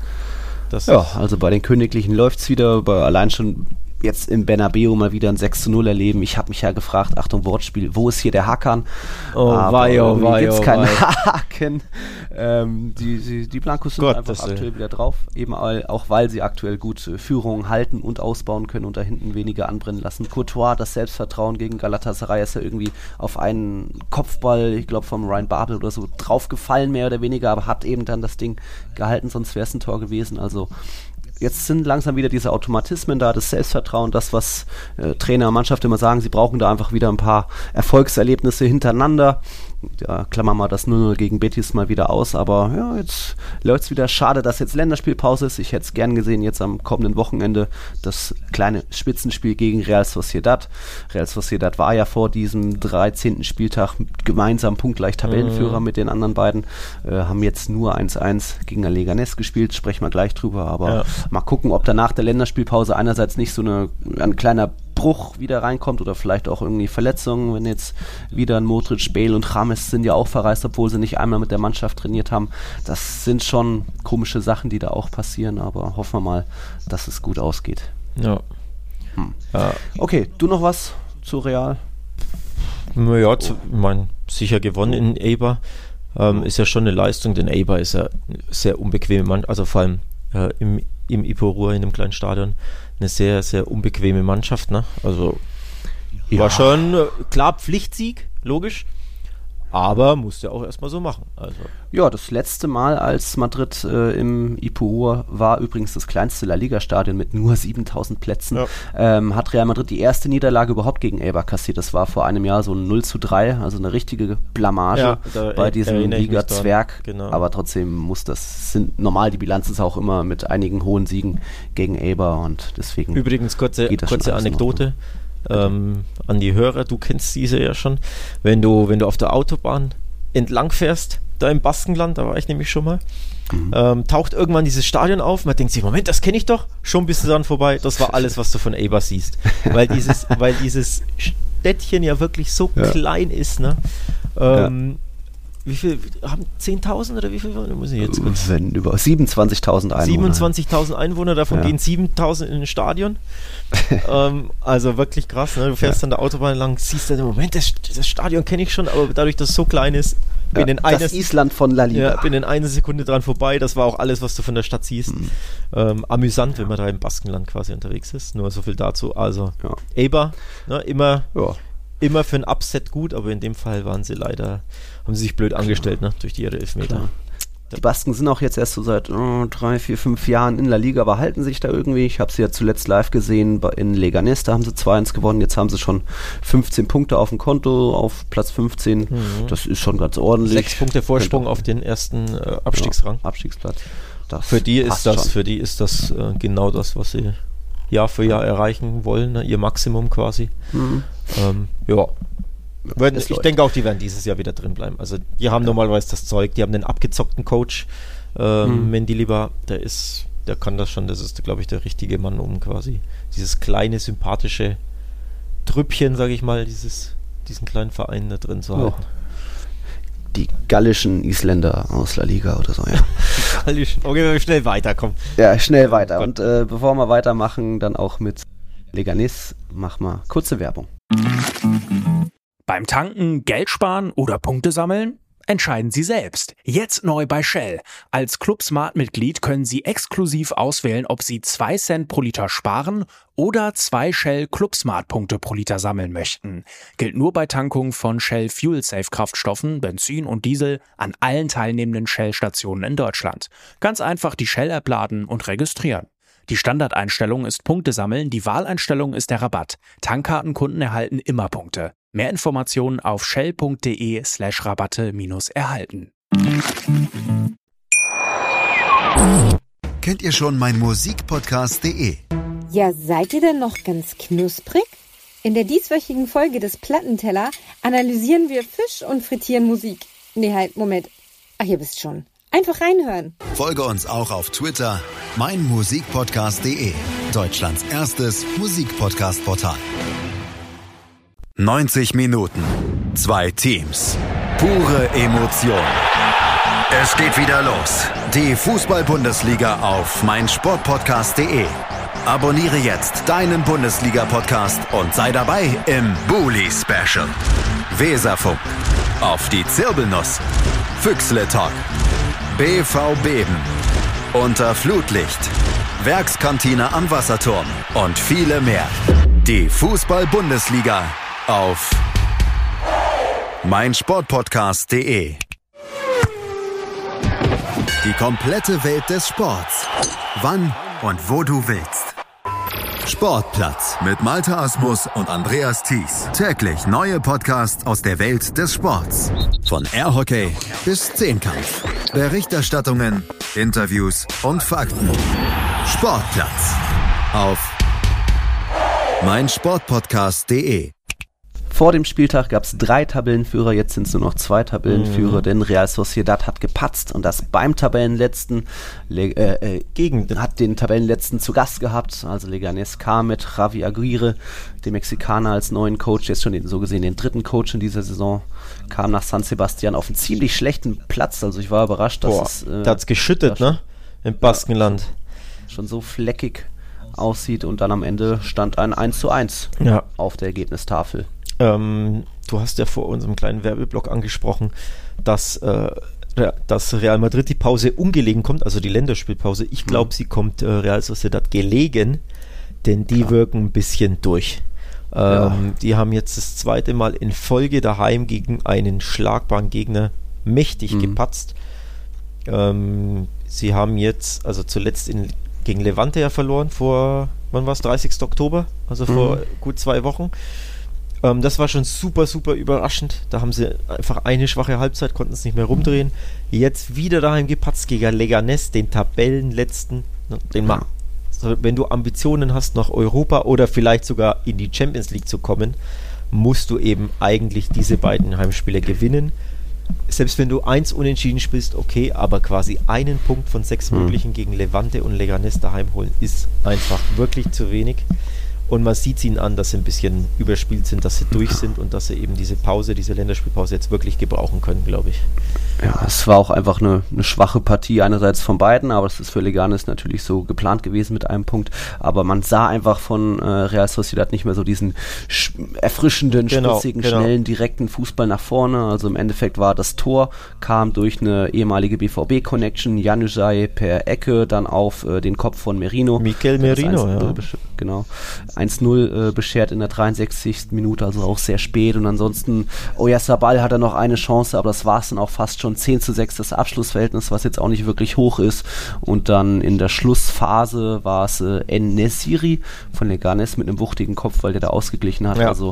das ja also bei den Königlichen läuft es wieder, bei allein schon jetzt im Bernabeu mal wieder ein sechs zu null erleben. Ich habe mich ja gefragt, Achtung Wortspiel, wo ist hier der Hakan? Oh, wei, oh, wei, gibt's oh, keinen wei. Haken. Ähm, die, die, die Blancos sind Gott, einfach aktuell wieder drauf, eben auch weil sie aktuell gut Führung halten und ausbauen können und da hinten weniger anbrennen lassen. Courtois, das Selbstvertrauen gegen Galatasaray ist ja irgendwie auf einen Kopfball, ich glaube vom Ryan Babel oder so, draufgefallen mehr oder weniger, aber hat eben dann das Ding gehalten, sonst wäre es ein Tor gewesen. Also jetzt sind langsam wieder diese Automatismen da, das Selbstvertrauen, das, was äh, Trainer und Mannschaft immer sagen, sie brauchen da einfach wieder ein paar Erfolgserlebnisse hintereinander. Ja, klammern wir das null null gegen Betis mal wieder aus, aber ja, jetzt läuft es wieder. Schade, dass jetzt Länderspielpause ist. Ich hätte es gern gesehen, jetzt am kommenden Wochenende das kleine Spitzenspiel gegen Real Sociedad. Real Sociedad war ja vor diesem dreizehnten Spieltag gemeinsam punktgleich Tabellenführer mhm. mit den anderen beiden, äh, haben jetzt nur eins eins gegen Leganés gespielt, sprechen wir gleich drüber, aber ja. mal gucken, ob danach der Länderspielpause einerseits nicht so eine, ein kleiner Bruch wieder reinkommt oder vielleicht auch irgendwie Verletzungen, wenn jetzt wieder ein Modric, Bale und James sind ja auch verreist, obwohl sie nicht einmal mit der Mannschaft trainiert haben. Das sind schon komische Sachen, die da auch passieren, aber hoffen wir mal, dass es gut ausgeht. Ja. Hm. ja. Okay, du noch was zu Real? Naja, oh. ich meine, sicher gewonnen in Eibar. Ähm, ist ja schon eine Leistung, denn Eibar ist ja sehr unbequem, Mann, also vor allem äh, im, im Iporua, in dem kleinen Stadion, eine sehr, sehr unbequeme Mannschaft, ne? Also ja. war schon äh, klar Pflichtsieg, logisch. Aber musste ja auch erstmal so machen. Also. Ja, das letzte Mal, als Madrid äh, im Ipurúa war, übrigens das kleinste La Liga-Stadion mit nur siebentausend Plätzen, ja. ähm, hat Real Madrid die erste Niederlage überhaupt gegen Eibar kassiert. Das war vor einem Jahr so ein null zu drei, also eine richtige Blamage ja, bei diesem Liga-Zwerg. Genau. Aber trotzdem muss das, sind normal, die Bilanz ist auch immer mit einigen hohen Siegen gegen Eibar und deswegen. Übrigens, kurze, kurze Anekdote. Ähm, an die Hörer, du kennst diese ja schon, wenn du, wenn du auf der Autobahn entlang fährst, da im Baskenland, da war ich nämlich schon mal, mhm. ähm, taucht irgendwann dieses Stadion auf, man denkt sich, Moment, das kenne ich doch, schon bist du dann vorbei, das war alles, was du von Eibar siehst, weil dieses, weil dieses Städtchen ja wirklich so ja. klein ist, ne? Ähm, ja. Wie viel haben zehntausend oder wie viel waren? Muss ich jetzt kurz Wenn über siebenundzwanzigtausend Einwohner. siebenundzwanzigtausend Einwohner, davon ja. gehen siebentausend in ein Stadion. ähm, also wirklich krass, ne? Du fährst ja. an der Autobahn lang, siehst dann, Moment, das, das Stadion kenne ich schon, aber dadurch, dass es so klein ist, bin ja, in einer, das Island von La Liga. Ja, bin in einer Sekunde dran vorbei, das war auch alles, was du von der Stadt siehst. Mhm. Ähm, amüsant, wenn man da im Baskenland quasi unterwegs ist, nur so viel dazu. Also ja. Eibar, ne, immer... Ja. Immer für ein Upset gut, aber in dem Fall waren sie leider, haben sie sich blöd angestellt, ne, durch die ihre Elfmeter. Klar. Die Basken sind auch jetzt erst so seit oh, drei, vier, fünf Jahren in La Liga, aber halten sich da irgendwie. Ich habe sie ja zuletzt live gesehen in Leganés, da haben sie zwei eins gewonnen. Jetzt haben sie schon fünfzehn Punkte auf dem Konto, auf Platz fünfzehn. Mhm. Das ist schon ganz ordentlich. Sechs Punkte Vorsprung auf den ersten äh, Abstiegsrang. Ja, Abstiegsplatz. Das für die ist das, schon. für die ist das äh, genau das, was sie Jahr für Jahr erreichen wollen, ne? Ihr Maximum quasi. Mhm. Ähm, ja. Wenn, ich läuft. denke auch, die werden dieses Jahr wieder drin bleiben. Also die haben ja. normalerweise das Zeug, die haben den abgezockten Coach, ähm, mhm. Mendilibar, der ist, der kann das schon, das ist, glaube ich, der richtige Mann, um quasi dieses kleine, sympathische Trüppchen, sage ich mal, dieses, diesen kleinen Verein da drin zu halten. Oh. Die gallischen Isländer aus La Liga oder so, ja. Die gallischen. Okay, schnell weiter, komm. Ja, schnell weiter. Und äh, bevor wir weitermachen, dann auch mit Leganés, mach mal kurze Werbung. Beim Tanken, Geld sparen oder Punkte sammeln? Entscheiden Sie selbst. Jetzt neu bei Shell. Als Club Smart-Mitglied können Sie exklusiv auswählen, ob Sie zwei Cent pro Liter sparen oder zwei Shell Club Smart-Punkte pro Liter sammeln möchten. Gilt nur bei Tankungen von Shell Fuel Safe Kraftstoffen, Benzin und Diesel an allen teilnehmenden Shell-Stationen in Deutschland. Ganz einfach die Shell-App laden und registrieren. Die Standardeinstellung ist Punkte sammeln, die Wahleinstellung ist der Rabatt. Tankkartenkunden erhalten immer Punkte. Mehr Informationen auf shell.de slash Rabatte minus erhalten. Kennt ihr schon mein Musikpodcast punkt de? Ja, seid ihr denn noch ganz knusprig? In der dieswöchigen Folge des Plattenteller analysieren wir Fisch und frittieren Musik. Nee, halt, Moment. Ach, ihr wisst schon. Einfach reinhören. Folge uns auch auf Twitter, mein Musikpodcast punkt de, Deutschlands erstes Musikpodcast-Portal. neunzig Minuten, zwei Teams, pure Emotion. Es geht wieder los. Die Fußball-Bundesliga auf meinsportpodcast punkt de. Abonniere jetzt deinen Bundesliga-Podcast und sei dabei im Bully-Special. Weserfunk, auf die Zirbelnuss, Füchsle Talk, B V Beben, unter Flutlicht, Werkskantine am Wasserturm und viele mehr. Die Fußball-Bundesliga auf meinsportpodcast punkt de. Die komplette Welt des Sports. Wann und wo du willst. Sportplatz mit Malte Asmus und Andreas Thies. Täglich neue Podcasts aus der Welt des Sports. Von Airhockey bis Zehnkampf. Berichterstattungen, Interviews und Fakten. Sportplatz auf meinsportpodcast punkt de. Vor dem Spieltag gab es drei Tabellenführer, jetzt sind es nur noch zwei Tabellenführer, mhm. denn Real Sociedad hat gepatzt und das beim Tabellenletzten, äh, äh, gegen, hat den Tabellenletzten zu Gast gehabt, also Leganés kam mit Javi Aguirre, dem Mexikaner als neuen Coach, jetzt schon den, so gesehen den dritten Coach in dieser Saison, kam nach San Sebastian auf einen ziemlich schlechten Platz, also ich war überrascht, dass Boah, es... Äh, da hat's geschüttet, ne? Im Baskenland. Ja, schon so fleckig aussieht und dann am Ende stand ein eins zu eins ja. auf der Ergebnistafel. Ähm, du hast ja vor unserem kleinen Werbeblock angesprochen, dass, äh, dass Real Madrid die Pause ungelegen kommt, also die Länderspielpause. Ich glaube, mhm. sie kommt äh, Real Sociedad gelegen, denn die Klar. wirken ein bisschen durch. Ähm, ja. Die haben jetzt das zweite Mal in Folge daheim gegen einen schlagbaren Gegner mächtig mhm. gepatzt. Ähm, sie haben jetzt, also zuletzt in, gegen Levante ja verloren, vor, wann war es, dreißigsten Oktober, also mhm. vor gut zwei Wochen. Ähm, das war schon super, super überraschend. Da haben sie einfach eine schwache Halbzeit, konnten es nicht mehr rumdrehen. Jetzt wieder daheim gepatzt gegen Leganés, den Tabellenletzten, den ja. Ma- wenn du Ambitionen hast, nach Europa oder vielleicht sogar in die Champions League zu kommen, musst du eben eigentlich diese beiden Heimspiele gewinnen. Selbst wenn du eins unentschieden spielst, okay, aber quasi einen Punkt von sechs mhm. möglichen gegen Levante und Leganés daheim holen, ist einfach wirklich zu wenig. Und man sieht es ihnen an, dass sie ein bisschen überspielt sind, dass sie durch sind und dass sie eben diese Pause, diese Länderspielpause jetzt wirklich gebrauchen können, glaube ich. Ja, es war auch einfach eine, eine schwache Partie einerseits von beiden, aber das ist für Leganés natürlich so geplant gewesen mit einem Punkt. Aber man sah einfach von äh, Real Sociedad nicht mehr so diesen sch- erfrischenden, genau, spritzigen, genau. schnellen, direkten Fußball nach vorne. Also im Endeffekt war das Tor, kam durch eine ehemalige B V B-Connection, Januzaj per Ecke, dann auf äh, den Kopf von Merino. Mikel Merino, ja. Besch- genau. eins null äh, beschert in der dreiundsechzigsten Minute, also auch sehr spät. Und ansonsten, Oyarzabal hat er noch eine Chance, aber das war es dann auch fast schon. zehn zu sechs das Abschlussverhältnis, was jetzt auch nicht wirklich hoch ist. Und dann in der Schlussphase war es äh, En-Nesyri von Leganés mit einem wuchtigen Kopf, weil der da ausgeglichen hat. Ja. Also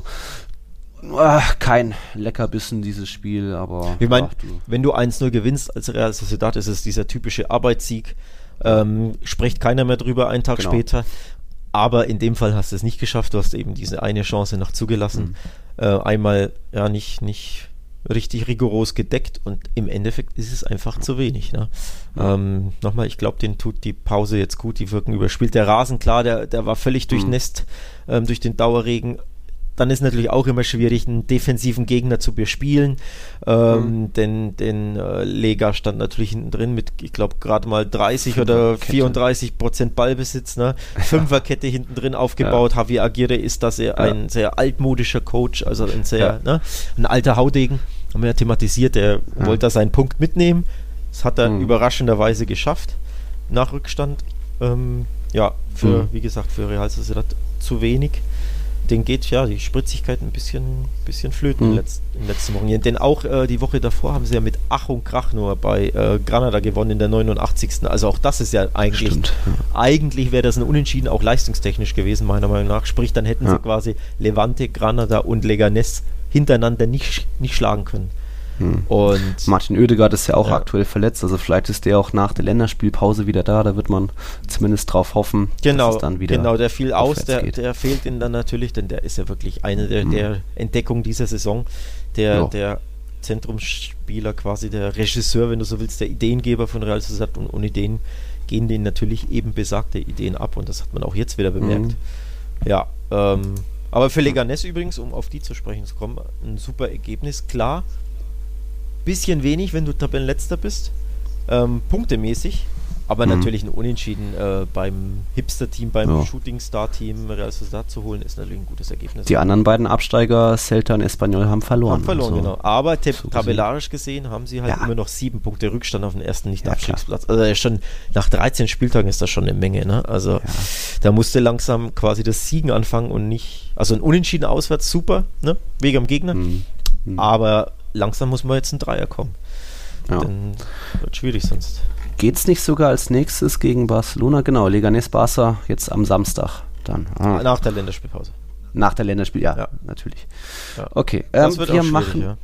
äh, kein Leckerbissen dieses Spiel, aber ich meine, ach, du. wenn du eins null gewinnst als Real Sociedad, ist es dieser typische Arbeitssieg. Ähm, spricht keiner mehr drüber einen Tag Genau. später. Aber in dem Fall hast du es nicht geschafft. Du hast eben diese eine Chance noch zugelassen. Mhm. Äh, einmal ja nicht, nicht richtig rigoros gedeckt und im Endeffekt ist es einfach zu wenig. Ne? Ja. Ähm, nochmal, ich glaube, denen tut die Pause jetzt gut. Die wirken überspielt. Der Rasen, klar, der, der war völlig Mhm. durchnässt ähm, durch den Dauerregen. Dann ist natürlich auch immer schwierig, einen defensiven Gegner zu bespielen. Ähm, mhm. Denn, denn äh, Lega stand natürlich hinten drin mit, ich glaube, gerade mal dreißig oder vierunddreißig Prozent Ballbesitz. Ne? Fünferkette hinten drin aufgebaut. Ja. Javier Aguirre ist da sehr, ja. ein sehr altmodischer Coach, also ein sehr, ja. ne? ein alter Haudegen. Haben wir ja thematisiert, er ja. wollte da seinen Punkt mitnehmen. Das hat er mhm. überraschenderweise geschafft. Nach Rückstand. Ähm, ja, für, mhm. wie gesagt, für Real Sociedad zu wenig. Den geht ja die Spritzigkeit ein bisschen, bisschen flöten mhm. letzt, in den letzten Wochen. Denn auch äh, die Woche davor haben sie ja mit Ach und Krach nur bei äh, Granada gewonnen in der neunundachtzigsten Also auch das ist ja eigentlich, Stimmt, ja. eigentlich wäre das ein Unentschieden, auch leistungstechnisch gewesen, meiner Meinung nach. Sprich, dann hätten ja. sie quasi Levante, Granada und Leganés hintereinander nicht, nicht schlagen können. Hm. Und Martin Oedegaard ist ja auch ja. aktuell verletzt, also vielleicht ist der auch nach der Länderspielpause wieder da, da wird man zumindest drauf hoffen, genau, dass es dann wieder genau, der fiel aus, der, geht. der fehlt ihm dann natürlich, denn der ist ja wirklich eine der, hm. der Entdeckungen dieser Saison, der, ja. der Zentrumsspieler, quasi der Regisseur, wenn du so willst, der Ideengeber von Real Sociedad, und ohne den gehen denen natürlich eben besagte Ideen ab und das hat man auch jetzt wieder bemerkt. Hm. Ja, ähm, aber für Leganés übrigens, um auf die zu sprechen zu kommen, ein super Ergebnis, klar, bisschen wenig, wenn du Tabellenletzter bist, ähm, punktemäßig, aber mhm. natürlich ein Unentschieden äh, beim Hipster-Team, beim ja. Shooting-Star-Team Real Sociedad zu holen, ist natürlich ein gutes Ergebnis. Die anderen beiden Absteiger, Celta und Espanyol, haben verloren. Haben verloren, also, genau. Aber te- so tabellarisch gesehen haben sie halt ja. immer noch sieben Punkte Rückstand auf den ersten Nicht-Abstiegsplatz. Ja, also schon nach dreizehn Spieltagen ist das schon eine Menge. Ne? Also ja. da musste langsam quasi das Siegen anfangen und nicht, also ein Unentschieden auswärts, super, ne? Wegen am Gegner, mhm. Mhm. aber langsam muss man jetzt ein Dreier kommen. Ja. Dann wird schwierig sonst. Geht's nicht sogar als nächstes gegen Barcelona? Genau, Leganés Barça jetzt am Samstag dann. Ah. Nach der Länderspielpause. Nach der Länderspiel, ja, ja. natürlich. Ja. Okay, das ähm, wird wir auch machen ja.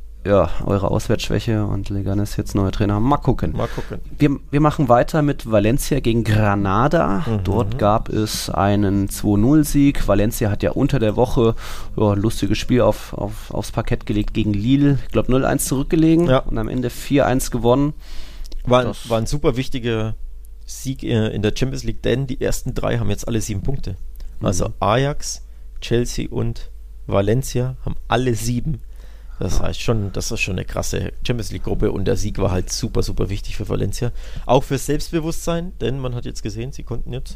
ja eure Auswärtsschwäche und Leganés jetzt neue Trainer. Mal gucken. Mal gucken. Wir, wir machen weiter mit Valencia gegen Granada. Mhm. Dort gab es einen zwei null Sieg. Valencia hat ja unter der Woche ja, ein lustiges Spiel auf, auf, aufs Parkett gelegt gegen Lille. Ich glaube null eins zurückgelegen ja. und am Ende vier eins gewonnen. War, ein, war ein super wichtiger Sieg in der Champions League, denn die ersten drei haben jetzt alle sieben Punkte. Also mhm. Ajax, Chelsea und Valencia haben alle sieben. Das heißt schon, das ist schon eine krasse Champions League-Gruppe und der Sieg war halt super, super wichtig für Valencia. Auch für Selbstbewusstsein, denn man hat jetzt gesehen, sie konnten jetzt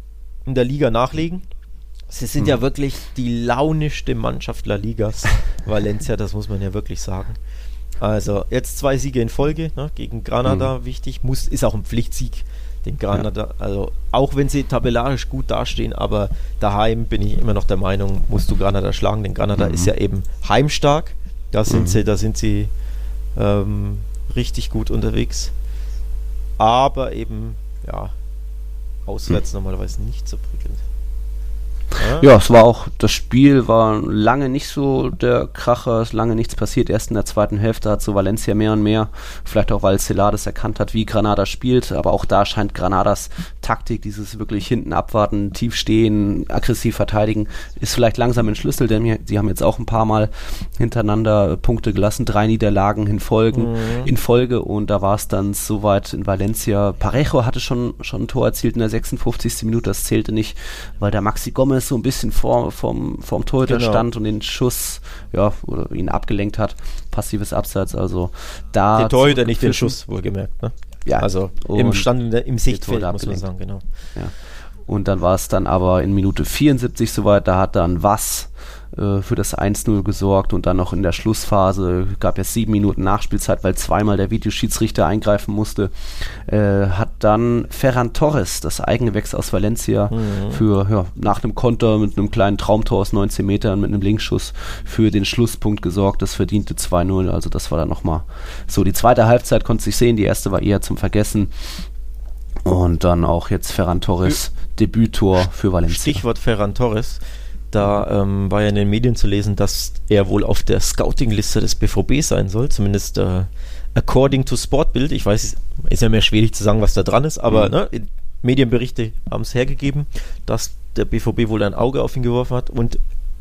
in der Liga nachlegen. Sie sind mhm. ja wirklich die launischste Mannschaft La Ligas, Valencia, das muss man ja wirklich sagen. Also jetzt zwei Siege in Folge, ne, gegen Granada, mhm. wichtig, muss, ist auch ein Pflichtsieg, Den Granada, ja. Also auch wenn sie tabellarisch gut dastehen, aber daheim bin ich immer noch der Meinung, musst du Granada schlagen, denn Granada mhm. ist ja eben heimstark. Da sind mhm. sie, da sind sie ähm, richtig gut unterwegs. Aber eben, ja, auswärts mhm. normalerweise nicht so prickelnd. Ja. ja, es war auch, das Spiel war lange nicht so der Kracher, es ist lange nichts passiert. Erst in der zweiten Hälfte hat so Valencia mehr und mehr, vielleicht auch weil Celades erkannt hat, wie Granada spielt, aber auch da scheint Granadas Taktik, dieses wirklich hinten abwarten, tief stehen, aggressiv verteidigen, ist vielleicht langsam ein Schlüssel, denn sie haben jetzt auch ein paar Mal hintereinander Punkte gelassen, drei Niederlagen in, Folgen, mhm. in Folge und da war es dann soweit in Valencia. Parejo hatte schon, schon ein Tor erzielt in der sechsundfünfzigsten Minute, das zählte nicht, weil der Maxi Gomez so ein bisschen vor, vom, vom Torhüter genau. stand und den Schuss, ja, oder ihn abgelenkt hat. Passives Abseits, also da. Den Torhüter, nicht den Schuss, wohlgemerkt, ne? Ja. Also im Stand, im Sichtfeld, muss man sagen, genau. Ja. Und dann war es dann aber in Minute vierundsiebzig soweit, da hat dann Was äh, für das eins null gesorgt und dann noch in der Schlussphase, gab es sieben Minuten Nachspielzeit, weil zweimal der Videoschiedsrichter eingreifen musste, äh, hat dann Ferran Torres, das Eigengewächs aus Valencia, mhm. für ja, nach einem Konter mit einem kleinen Traumtor aus neunzehn Metern mit einem Linksschuss für den Schlusspunkt gesorgt, das verdiente zwei null, also das war dann nochmal so. Die zweite Halbzeit konnte sich sehen, die erste war eher zum Vergessen. Und dann auch jetzt Ferran Torres, Debüttor für Valencia. Stichwort Ferran Torres. Da ähm, war ja in den Medien zu lesen, dass er wohl auf der Scouting-Liste des B V B sein soll. Zumindest äh, according to Sportbild. Ich weiß, ist ja mehr schwierig zu sagen, was da dran ist, aber mhm. ne, Medienberichte haben es hergegeben, dass der B V B wohl ein Auge auf ihn geworfen hat. Und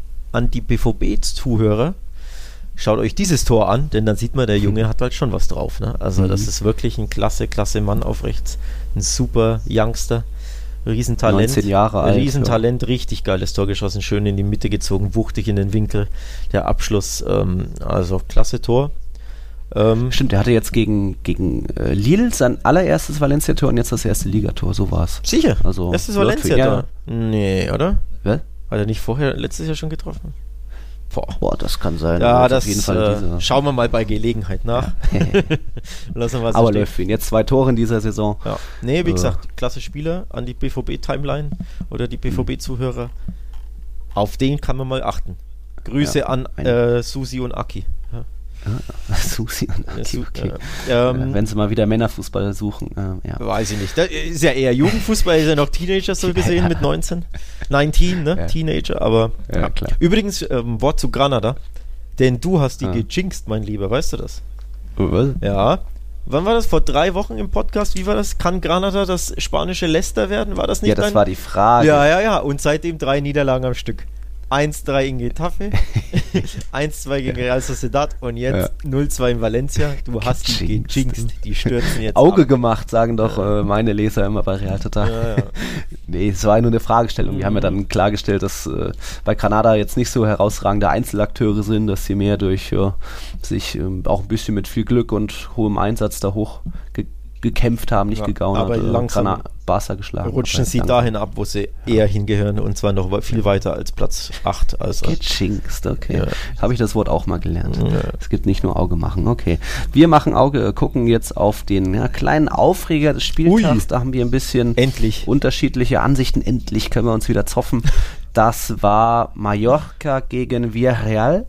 an die B V B-Zuhörer, schaut euch dieses Tor an, denn dann sieht man, der Junge hat halt schon was drauf. Ne? Also mhm. das ist wirklich ein klasse, klasse Mann auf rechts. Ein super Youngster. Riesentalent. neunzehn Jahre alt. Riesentalent, ja. Richtig geiles Tor geschossen, schön in die Mitte gezogen, wuchtig in den Winkel. Der Abschluss, ähm, also klasse Tor. Ähm, Stimmt, der hatte jetzt gegen, gegen äh, Lille sein allererstes Valencia-Tor und jetzt das erste Ligator, so war es. Sicher? Also, erstes Valencia-Tor? Ja. Nee, oder? Was? Hat er nicht vorher letztes Jahr schon getroffen? Boah, Boah das kann sein. Ja, das auf jeden Fall äh, schauen wir mal bei Gelegenheit nach. Ja. Lassen wir Aber läuft für ihn. Jetzt zwei Tore in dieser Saison. Ja. Nee, wie äh. gesagt, klasse Spieler an die B V B-Timeline oder die B V B-Zuhörer. Auf den kann man mal achten. Grüße ja, an äh, Susi und Aki. Ja. Ah, Susi und Aki, okay. Ja, ähm, wenn sie mal wieder Männerfußball suchen. Äh, ja. Weiß ich nicht. Das ist ja eher Jugendfußball, ist ja noch Teenager so gesehen mit neunzehn. neunzehn, ne? Ja. Teenager, aber ja, ja. Klar. Übrigens, ähm, Wort zu Granada, denn du hast die ah. gejinxt, mein Lieber, weißt du das? Was? Ja. Wann war das? Vor drei Wochen im Podcast? Wie war das? Kann Granada das spanische Leicester werden? War das nicht? Ja, das dein... war die Frage. Ja, ja, ja. Und seitdem drei Niederlagen am Stück. eins drei in Getafe, eins zwei gegen Real Sociedad und jetzt ja. null zwei in Valencia. Du hast die gejinxt, die stürzen jetzt Auge ab. gemacht, sagen doch ja. äh, meine Leser immer bei Real Total. Ja, ja. Nee, es war nur eine Fragestellung. Wir mhm. haben ja dann klargestellt, dass äh, bei Granada jetzt nicht so herausragende Einzelakteure sind, dass sie mehr durch ja, sich ähm, auch ein bisschen mit viel Glück und hohem Einsatz da hoch ge- gekämpft haben, nicht ja, gegaunert, aber langsam Grana- Barca geschlagen. Rutschen sie dahin ab, wo sie ja. eher hingehören und zwar noch viel weiter als Platz acht. Also. Gejinxt, okay. Ja. Habe ich das Wort auch mal gelernt. Ja. Es gibt nicht nur Auge machen, okay. Wir machen Auge, gucken jetzt auf den ja, kleinen Aufreger des Spieltags. Ui. Da haben wir ein bisschen Endlich. unterschiedliche Ansichten. Endlich können wir uns wieder zoffen. Das war Mallorca gegen Villarreal.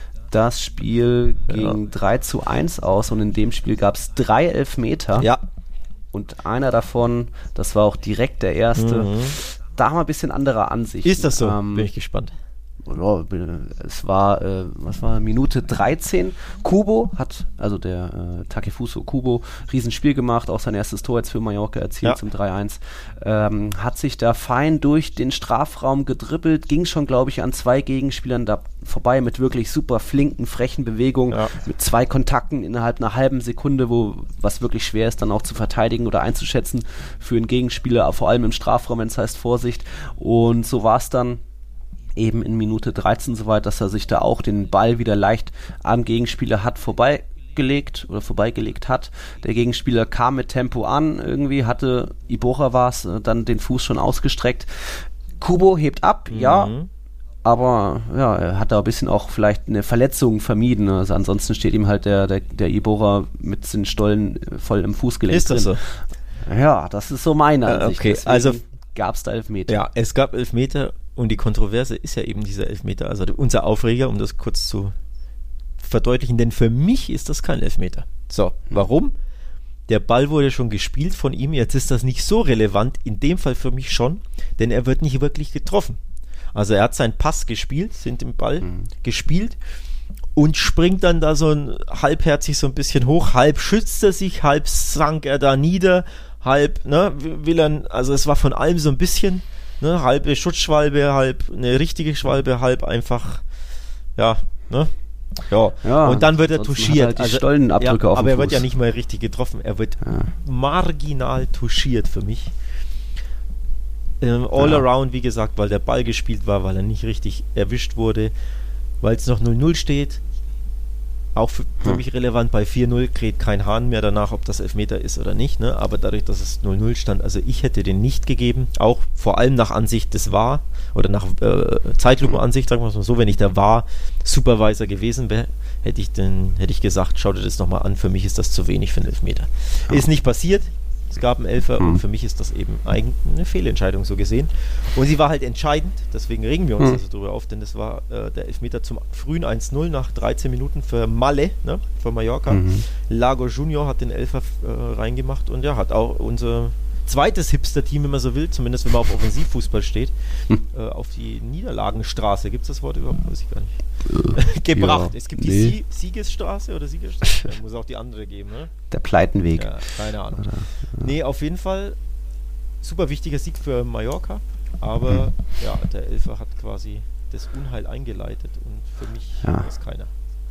Das Spiel ging ja. drei zu eins aus und in dem Spiel gab es drei Elfmeter. Ja. Und einer davon, das war auch direkt der erste. Mhm. Da haben wir ein bisschen andere Ansichten. Ist das so? Ähm, Bin ich gespannt. Ja, es war, äh, was war, Minute dreizehn. Kubo hat, also der äh, Takefuso Kubo, Riesenspiel gemacht, auch sein erstes Tor jetzt für Mallorca erzielt ja. zum drei eins. Ähm, hat sich da fein durch den Strafraum gedribbelt, ging schon, glaube ich, an zwei Gegenspielern da vorbei mit wirklich super flinken, frechen Bewegungen, ja. mit zwei Kontakten innerhalb einer halben Sekunde, wo was wirklich schwer ist, dann auch zu verteidigen oder einzuschätzen für einen Gegenspieler, vor allem im Strafraum, wenn es heißt Vorsicht. Und so war es dann eben in Minute dreizehn soweit, dass er sich da auch den Ball wieder leicht am Gegenspieler hat vorbeigelegt oder vorbeigelegt hat. Der Gegenspieler kam mit Tempo an, irgendwie hatte, Iborra war es, dann den Fuß schon ausgestreckt. Kubo hebt ab, mhm. ja, aber ja, er hat da ein bisschen auch vielleicht eine Verletzung vermieden. Also ansonsten steht ihm halt der, der, der Iborra mit den Stollen voll im Fußgelenk Ist das drin. so? Ja, das ist so meine Ansicht. Okay, also gab es da Elfmeter. Ja, es gab Elfmeter und die Kontroverse ist ja eben dieser Elfmeter, also unser Aufreger, um das kurz zu verdeutlichen, denn für mich ist das kein Elfmeter. So, warum? Der Ball wurde schon gespielt von ihm, jetzt ist das nicht so relevant, in dem Fall für mich schon, denn er wird nicht wirklich getroffen. Also er hat seinen Pass gespielt, sind im Ball mhm. gespielt und springt dann da so ein, halbherzig so ein bisschen hoch, halb schützt er sich, halb sank er da nieder, halb, ne, will er, also es war von allem so ein bisschen, ne, halbe Schutzschwalbe, halb eine richtige Schwalbe, halb einfach, ja, ne, ja, ja, und dann wird er touchiert. Halt die also, Stollenabdrücke ja, auf dem aber er Fuß. wird ja nicht mal richtig getroffen, er wird ja. marginal touchiert für mich. Ähm, all ja. around, wie gesagt, weil der Ball gespielt war, weil er nicht richtig erwischt wurde, weil es noch null null steht. Auch für, für hm. mich relevant, bei vier null kräht kein Hahn mehr danach, ob das Elfmeter ist oder nicht, ne? Aber dadurch, dass es null null stand, also ich hätte den nicht gegeben, auch vor allem nach Ansicht des V A R oder nach äh, Zeitlupenansicht, sagen wir es mal so, wenn ich der V A R-Supervisor gewesen wäre, hätte ich den, hätte ich gesagt, schau dir das nochmal an, für mich ist das zu wenig für einen Elfmeter. Ja. Ist nicht passiert, es gab einen Elfer hm. und für mich ist das eben eigentlich eine Fehlentscheidung so gesehen. Und sie war halt entscheidend, deswegen regen wir uns hm. also darüber auf, denn das war äh, der Elfmeter zum frühen eins null nach dreizehn Minuten für Malle, ne, für Mallorca. Mhm. Lago Junior hat den Elfer äh, reingemacht und ja, hat auch unser zweites Hipster-Team, wenn man so will, zumindest wenn man auf Offensivfußball steht, hm. äh, auf die Niederlagenstraße, gibt es das Wort überhaupt? Weiß ich gar nicht. Gebracht. Ja, es gibt nee. die Sie- Siegesstraße oder Siegesstraße? Ja, muss auch die andere geben, ne? Der Pleitenweg. Ja, keine Ahnung. Oder, ja. Nee, auf jeden Fall super wichtiger Sieg für Mallorca, aber hm. ja, der Elfer hat quasi das Unheil eingeleitet und für mich ja. ist keiner.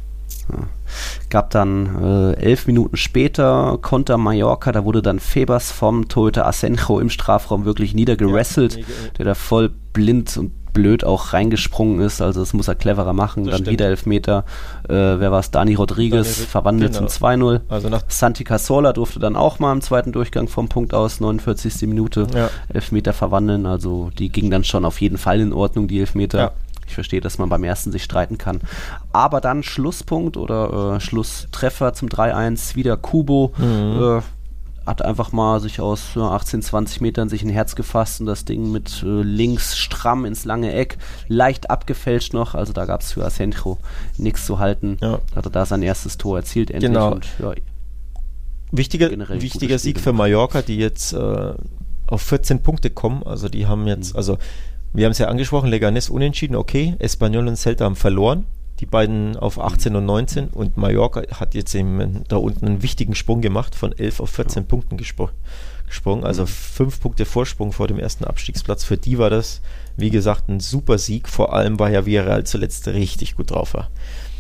Ja. Gab dann äh, elf Minuten später Konter Mallorca, da wurde dann Febas vom Torhüter Asenjo im Strafraum wirklich niedergerasselt, ja, der da voll blind und blöd auch reingesprungen ist, also das muss er cleverer machen, das dann stimmt. Wieder Elfmeter, äh, wer war es, Dani Rodriguez, Dani, verwandelt genau. zum zwei null, also nach Santi Cazorla durfte dann auch mal im zweiten Durchgang vom Punkt aus, neunundvierzigste Minute, ja. Elfmeter verwandeln, also die ging dann schon auf jeden Fall in Ordnung, die Elfmeter. Ja. Ich verstehe, dass man beim ersten sich streiten kann. Aber dann Schlusspunkt oder äh, Schlusstreffer zum drei eins, wieder Kubo, mhm. äh, hat einfach mal sich aus ja, achtzehn, zwanzig Metern sich ein Herz gefasst und das Ding mit äh, links stramm ins lange Eck, leicht abgefälscht noch, also da gab es für Asenjo nichts zu halten. Ja. Hat er da sein erstes Tor erzielt endlich. Genau. Und, ja, Wichtiger, wichtiger Sieg für Mallorca, die jetzt äh, auf vierzehn Punkte kommen, also die haben jetzt, mhm. also wir haben es ja angesprochen, Leganés unentschieden, okay, Espanyol und Celta haben verloren, die beiden auf achtzehn und neunzehn und Mallorca hat jetzt eben da unten einen wichtigen Sprung gemacht, von elf auf vierzehn ja. Punkten gespro- gesprungen, also mhm. fünf Punkte Vorsprung vor dem ersten Abstiegsplatz. Für die war das, wie gesagt, ein super Sieg, vor allem weil ja Villarreal zuletzt richtig gut drauf war.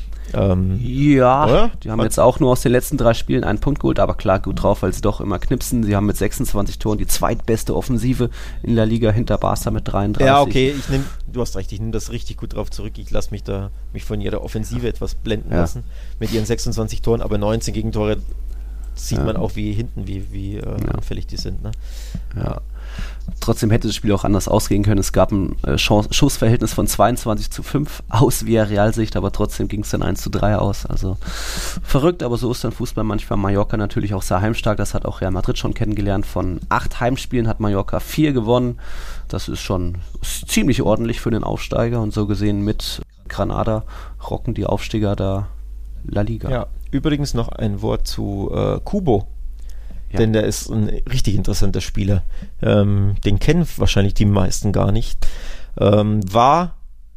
Ähm, ja, oder? Die haben jetzt auch nur aus den letzten drei Spielen einen Punkt geholt, aber klar, gut drauf, weil sie doch immer knipsen. Sie haben mit sechsundzwanzig Toren die zweitbeste Offensive in La Liga hinter Barca mit dreiunddreißig. Ja, okay, ich nehm, du hast recht, ich nehme das richtig gut drauf zurück. Ich lasse mich da mich von ihrer Offensive etwas blenden ja. lassen mit ihren sechsundzwanzig Toren, aber neunzehn Gegentore sieht ja. man auch wie hinten, wie, wie äh, ja. anfällig die sind. Ne? Ja. Trotzdem hätte das Spiel auch anders ausgehen können. Es gab ein äh, Chance- Schussverhältnis von zweiundzwanzig zu fünf aus Villarreal-Sicht, aber trotzdem ging es dann eins zu drei aus. Also verrückt, aber so ist dann Fußball manchmal. Mallorca natürlich auch sehr heimstark. Das hat auch Real Madrid schon kennengelernt. Von acht Heimspielen hat Mallorca vier gewonnen. Das ist schon ziemlich ordentlich für den Aufsteiger und so gesehen mit Granada rocken die Aufsteiger da La Liga. Ja, übrigens noch ein Wort zu äh, Kubo. Ja. Denn der ist ein richtig interessanter Spieler. Ähm, den kennen wahrscheinlich die meisten gar nicht. Ähm, war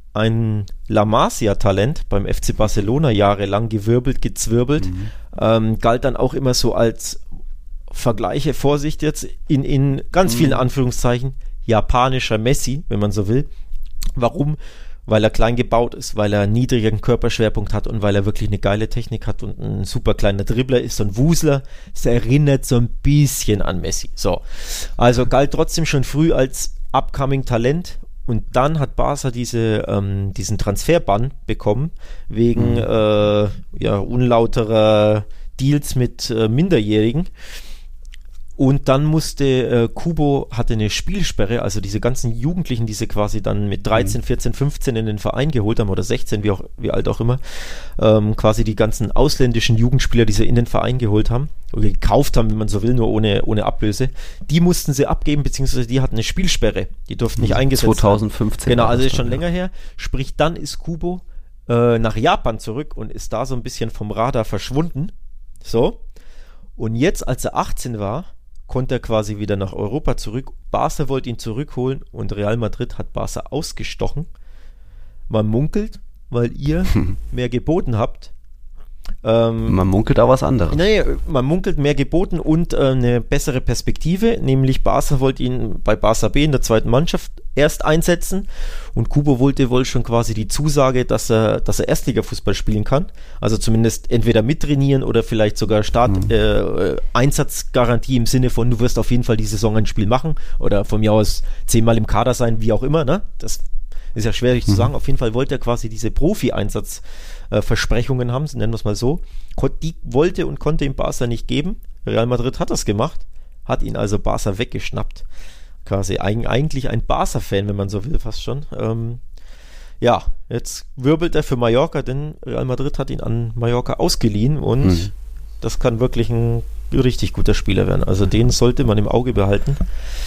ein La Masia-Talent beim F C Barcelona jahrelang gewirbelt, gezwirbelt. Mhm. Ähm, galt dann auch immer so als Vergleiche, Vorsicht jetzt, in, in ganz mhm. vielen Anführungszeichen, japanischer Messi, wenn man so will. Warum? Weil er klein gebaut ist, weil er einen niedrigen Körperschwerpunkt hat und weil er wirklich eine geile Technik hat und ein super kleiner Dribbler ist, so ein Wusler. Es erinnert so ein bisschen an Messi. So, also galt trotzdem schon früh als upcoming Talent und dann hat Barca diese, ähm, diesen Transferbann bekommen wegen mhm. äh, ja, unlauterer Deals mit äh, Minderjährigen. Und dann musste äh, Kubo hatte eine Spielsperre, also diese ganzen Jugendlichen, die sie quasi dann mit dreizehn, vierzehn, fünfzehn in den Verein geholt haben oder sechzehn, wie, auch, wie alt auch immer, ähm, quasi die ganzen ausländischen Jugendspieler, die sie in den Verein geholt haben oder gekauft haben, wenn man so will, nur ohne, ohne Ablöse, die mussten sie abgeben, beziehungsweise die hatten eine Spielsperre. Die durften nicht eingesetzt werden. zwanzig fünfzehn. Genau, also ist schon länger her. Sprich, dann ist Kubo äh, nach Japan zurück und ist da so ein bisschen vom Radar verschwunden. So. Und jetzt, als er achtzehn war, konnte er quasi wieder nach Europa zurück. Barca wollte ihn zurückholen und Real Madrid hat Barca ausgestochen. Man munkelt, weil ihr mehr geboten habt. Ähm, man munkelt auch was anderes. Nee, man munkelt mehr geboten und äh, eine bessere Perspektive, nämlich Barca wollte ihn bei Barca B in der zweiten Mannschaft erst einsetzen und Kubo wollte wohl schon quasi die Zusage, dass er, dass er Erstliga-Fußball spielen kann, also zumindest entweder mittrainieren oder vielleicht sogar Start, mhm. äh, Einsatzgarantie im Sinne von, du wirst auf jeden Fall die Saison ein Spiel machen oder von mir aus zehnmal im Kader sein, wie auch immer, ne? Das ist ja schwierig mhm. zu sagen. Auf jeden Fall wollte er quasi diese Profi-Einsatz-Versprechungen äh, haben, nennen wir es mal so. Die wollte und konnte ihm Barca nicht geben. Real Madrid hat das gemacht, hat ihn also Barca weggeschnappt. Quasi Eig- eigentlich ein Barca-Fan, wenn man so will, fast schon. Ähm, ja, jetzt wirbelt er für Mallorca, denn Real Madrid hat ihn an Mallorca ausgeliehen und mhm. das kann wirklich ein richtig guter Spieler werden. Also den sollte man im Auge behalten.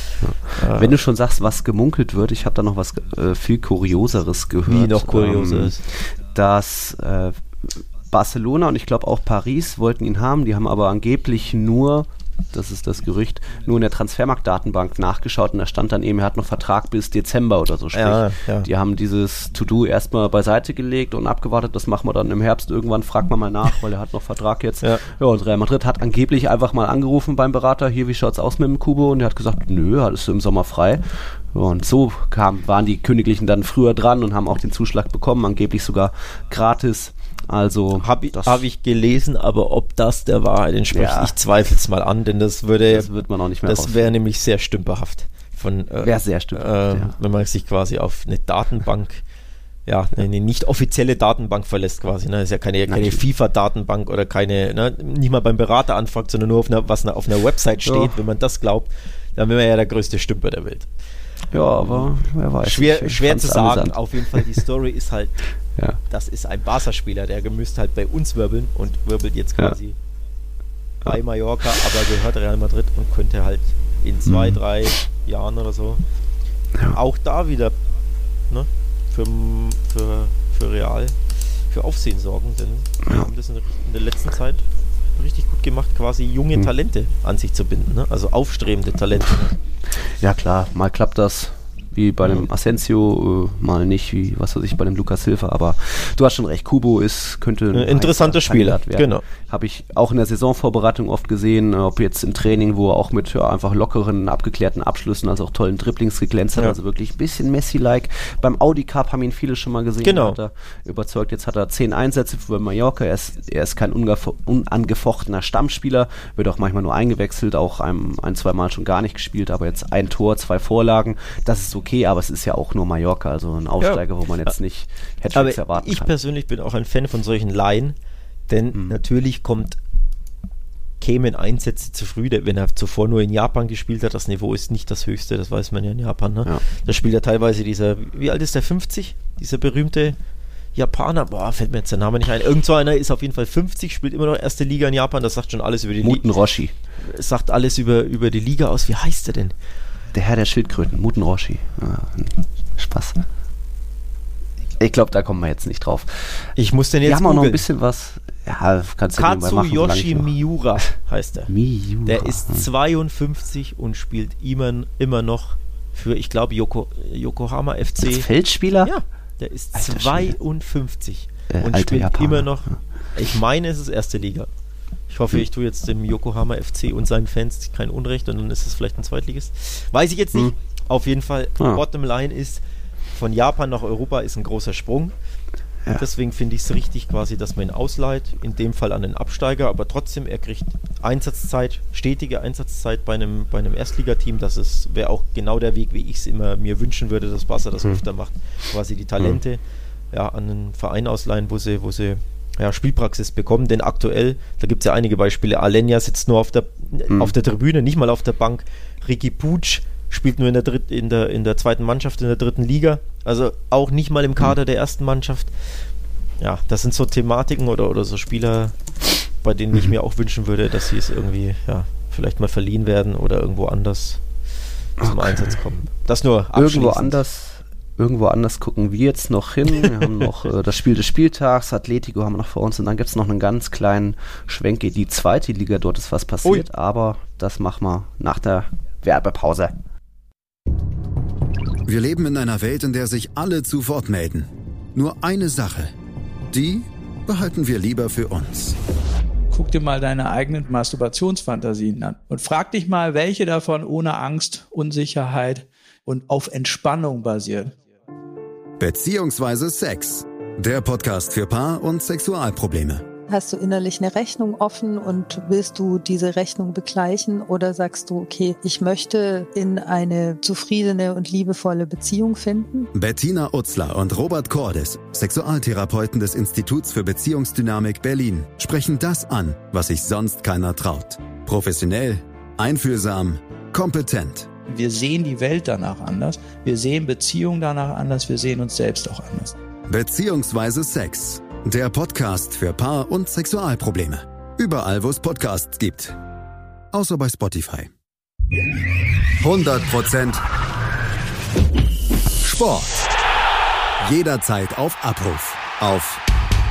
Ja. Äh, Wenn du schon sagst, was gemunkelt wird, ich habe da noch was äh, viel Kurioseres gehört. Wie noch Kurioseres? Ähm, dass äh, Barcelona und ich glaube auch Paris wollten ihn haben, die haben aber angeblich nur, das ist das Gerücht, nur in der Transfermarkt-Datenbank nachgeschaut und da stand dann eben, er hat noch Vertrag bis Dezember oder so. Sprich, ja, ja. die haben dieses To-Do erstmal beiseite gelegt und abgewartet, das machen wir dann im Herbst. Irgendwann fragt man mal nach, weil er hat noch Vertrag jetzt. Ja. Ja, und Real Madrid hat angeblich einfach mal angerufen beim Berater, hier, wie schaut's aus mit dem Kubo? Und er hat gesagt, nö, hattest du im Sommer frei. Und so kam, waren die Königlichen dann früher dran und haben auch den Zuschlag bekommen, angeblich sogar gratis. Also habe ich, hab ich gelesen, aber ob das der Wahrheit entspricht, ja. ich zweifle es mal an, denn das würde, das wird man auch nicht mehr das wäre nämlich sehr stümperhaft. Von, äh, wäre sehr stümperhaft, äh, ja. Wenn man sich quasi auf eine Datenbank, ja, eine nicht offizielle Datenbank verlässt quasi, ne, das ist ja keine, keine FIFA-Datenbank oder keine, ne, nicht mal beim Berater anfragt, sondern nur auf einer, was auf einer Website steht, ja. Wenn man das glaubt, dann wäre man ja der größte Stümper der Welt. Ja, aber wer weiß. Schwer, ich, schwer zu sagen, amüsant. Auf jeden Fall, die Story ist halt, ja. Das ist ein Barca-Spieler, der müsste halt bei uns wirbeln und wirbelt jetzt quasi ja. bei Mallorca, aber gehört Real Madrid und könnte halt in zwei, mhm. drei Jahren oder so ja. auch da wieder ne, für, für, für Real für Aufsehen sorgen, denn wir ja. haben das in der, in der letzten Zeit richtig gut gemacht, quasi junge mhm. Talente an sich zu binden, ne? Also aufstrebende Talente. Ja klar, mal klappt das wie bei dem Asensio, äh, mal nicht, wie was weiß ich, bei dem Lucas Silva, aber du hast schon recht, Kubo ist, könnte ein äh, interessanter Spieler werden. Genau. Habe ich auch in der Saisonvorbereitung oft gesehen, ob jetzt im Training, wo er auch mit ja, einfach lockeren, abgeklärten Abschlüssen, also auch tollen Dribblings geglänzt hat, ja. Also wirklich ein bisschen Messi-like. Beim Audi Cup haben ihn viele schon mal gesehen, genau. Hat er überzeugt, jetzt hat er zehn Einsätze für Mallorca, er ist, er ist kein ungef- unangefochtener Stammspieler, wird auch manchmal nur eingewechselt, auch ein, ein, zwei Mal schon gar nicht gespielt, aber jetzt ein Tor, zwei Vorlagen, das ist okay, aber es ist ja auch nur Mallorca, also ein Aufsteiger, ja. Wo man jetzt nicht Hattricks erwarten ich kann. Ich persönlich bin auch ein Fan von solchen Laien, denn mhm. natürlich kommt kämen Einsätze zu früh, wenn er zuvor nur in Japan gespielt hat, das Niveau ist nicht das höchste, das weiß man ja in Japan, ne? Ja. Da spielt er teilweise dieser, wie alt ist der, fünfzig? Dieser berühmte Japaner, boah, fällt mir jetzt der Name nicht ein, irgend so einer ist auf jeden Fall fünfzig, spielt immer noch erste Liga in Japan, das sagt schon alles über die Liga. Muten Roshi. Das sagt alles über, über die Liga aus, wie heißt der denn? Der Herr der Schildkröten, Muten Roshi. Ja, Spaß. Ich glaube, da kommen wir jetzt nicht drauf. Ich muss denn jetzt Wir haben googlen. auch noch ein bisschen was. Ja, kannst du nebenbei machen. Katsuyoshi Miura heißt er. Miura. Der ist zweiundfünfzig und spielt immer, immer noch für, ich glaube, Yoko, Yokohama F C. Als Feldspieler? Ja, der ist Alter zweiundfünfzig äh, und spielt Japaner. immer noch, ich meine, es ist erste Liga. Ich hoffe, hm. ich tue jetzt dem Yokohama F C und seinen Fans kein Unrecht und dann ist es vielleicht ein Zweitligist. Weiß ich jetzt nicht. Hm. Auf jeden Fall, ah. Bottom Line ist, von Japan nach Europa ist ein großer Sprung. Ja. Und deswegen finde ich es richtig quasi, dass man ihn ausleiht, in dem Fall an den Absteiger, aber trotzdem, er kriegt Einsatzzeit, stetige Einsatzzeit bei einem, bei einem Erstligateam. Das wäre auch genau der Weg, wie ich es immer mir wünschen würde, dass Barca das hm. öfter macht. Quasi die Talente hm. ja, an einen Verein ausleihen, wo sie, wo sie ja, Spielpraxis bekommen, denn aktuell, da gibt es ja einige Beispiele, Alenia sitzt nur auf der, hm. auf der Tribüne, nicht mal auf der Bank, Ricky Puig spielt nur in der, Dritt, in, der, in der zweiten Mannschaft, in der dritten Liga, also auch nicht mal im Kader der ersten Mannschaft. Ja, das sind so Thematiken oder, oder so Spieler, bei denen ich mir auch wünschen würde, dass sie es irgendwie, ja, vielleicht mal verliehen werden oder irgendwo anders zum Okay. Einsatz kommen. Das nur abschließend. Irgendwo anders, irgendwo anders gucken wir jetzt noch hin. Wir haben noch äh, das Spiel des Spieltags, Atletico haben wir noch vor uns und dann gibt es noch einen ganz kleinen Schwenk in die zweite Liga. Dort ist was passiert, Ui. aber das machen wir nach der Werbepause. Wir leben in einer Welt, in der sich alle zu Wort melden. Nur eine Sache, die behalten wir lieber für uns. Guck dir mal deine eigenen Masturbationsfantasien an und frag dich mal, welche davon ohne Angst, Unsicherheit und auf Entspannung basieren. Beziehungsweise Sex. Der Podcast für Paar- und Sexualprobleme. Hast du innerlich eine Rechnung offen und willst du diese Rechnung begleichen oder sagst du, okay, ich möchte in eine zufriedene und liebevolle Beziehung finden? Bettina Utzler und Robert Cordes, Sexualtherapeuten des Instituts für Beziehungsdynamik Berlin, sprechen das an, was sich sonst keiner traut. Professionell, einfühlsam, kompetent. Wir sehen die Welt danach anders, wir sehen Beziehungen danach anders, wir sehen uns selbst auch anders. Beziehungsweise Sex. Der Podcast für Paar- und Sexualprobleme. Überall, wo es Podcasts gibt. Außer bei Spotify. hundert Prozent Sport. Jederzeit auf Abruf. Auf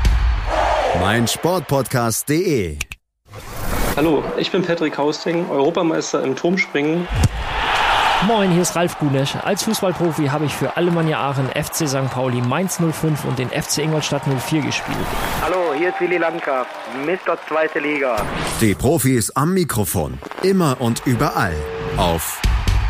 meinsportpodcast punkt de. Hallo, ich bin Patrick Hausting, Europameister im Turmspringen. Moin, hier ist Ralf Gunesch. Als Fußballprofi habe ich für Alemannia Aachen, F C Sankt Pauli, Mainz null fünf und den F C Ingolstadt null vier gespielt. Hallo, hier ist Willi Landgraf, Mister Zweite Liga. Die Profis am Mikrofon. Immer und überall. Auf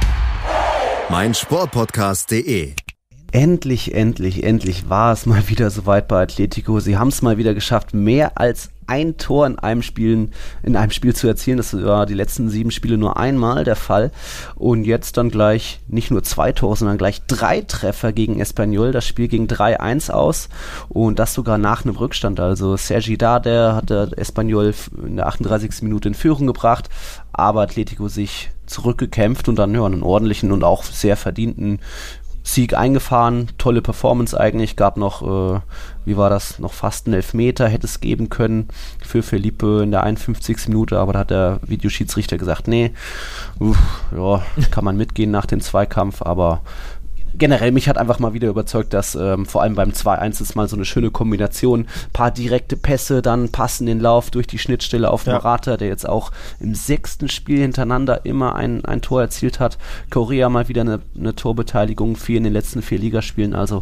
meinsportpodcast punkt de. Endlich, endlich, endlich war es mal wieder soweit bei Atletico. Sie haben es mal wieder geschafft, mehr als ein Tor in einem Spiel, in einem Spiel zu erzielen. Das war die letzten sieben Spiele nur einmal der Fall. Und jetzt dann gleich nicht nur zwei Tore, sondern gleich drei Treffer gegen Espanyol. Das Spiel ging drei eins aus und das sogar nach einem Rückstand. Also Sergi Darder hat der Espanyol in der achtunddreißigsten Minute in Führung gebracht, aber Atletico sich zurückgekämpft und dann ja, einen ordentlichen und auch sehr verdienten Sieg eingefahren, tolle Performance eigentlich, gab noch, äh, wie war das, noch fast einen Elfmeter, hätte es geben können für Felipe in der einundfünfzigsten Minute, aber da hat der Videoschiedsrichter gesagt, nee, uff, ja, kann man mitgehen nach dem Zweikampf, aber generell, mich hat einfach mal wieder überzeugt, dass ähm, vor allem beim zwei eins ist mal so eine schöne Kombination, paar direkte Pässe, dann passen den Lauf durch die Schnittstelle auf Ja. Morata, der jetzt auch im sechsten Spiel hintereinander immer ein, ein Tor erzielt hat. Correa mal wieder eine, eine Torbeteiligung, vier in den letzten vier Ligaspielen, also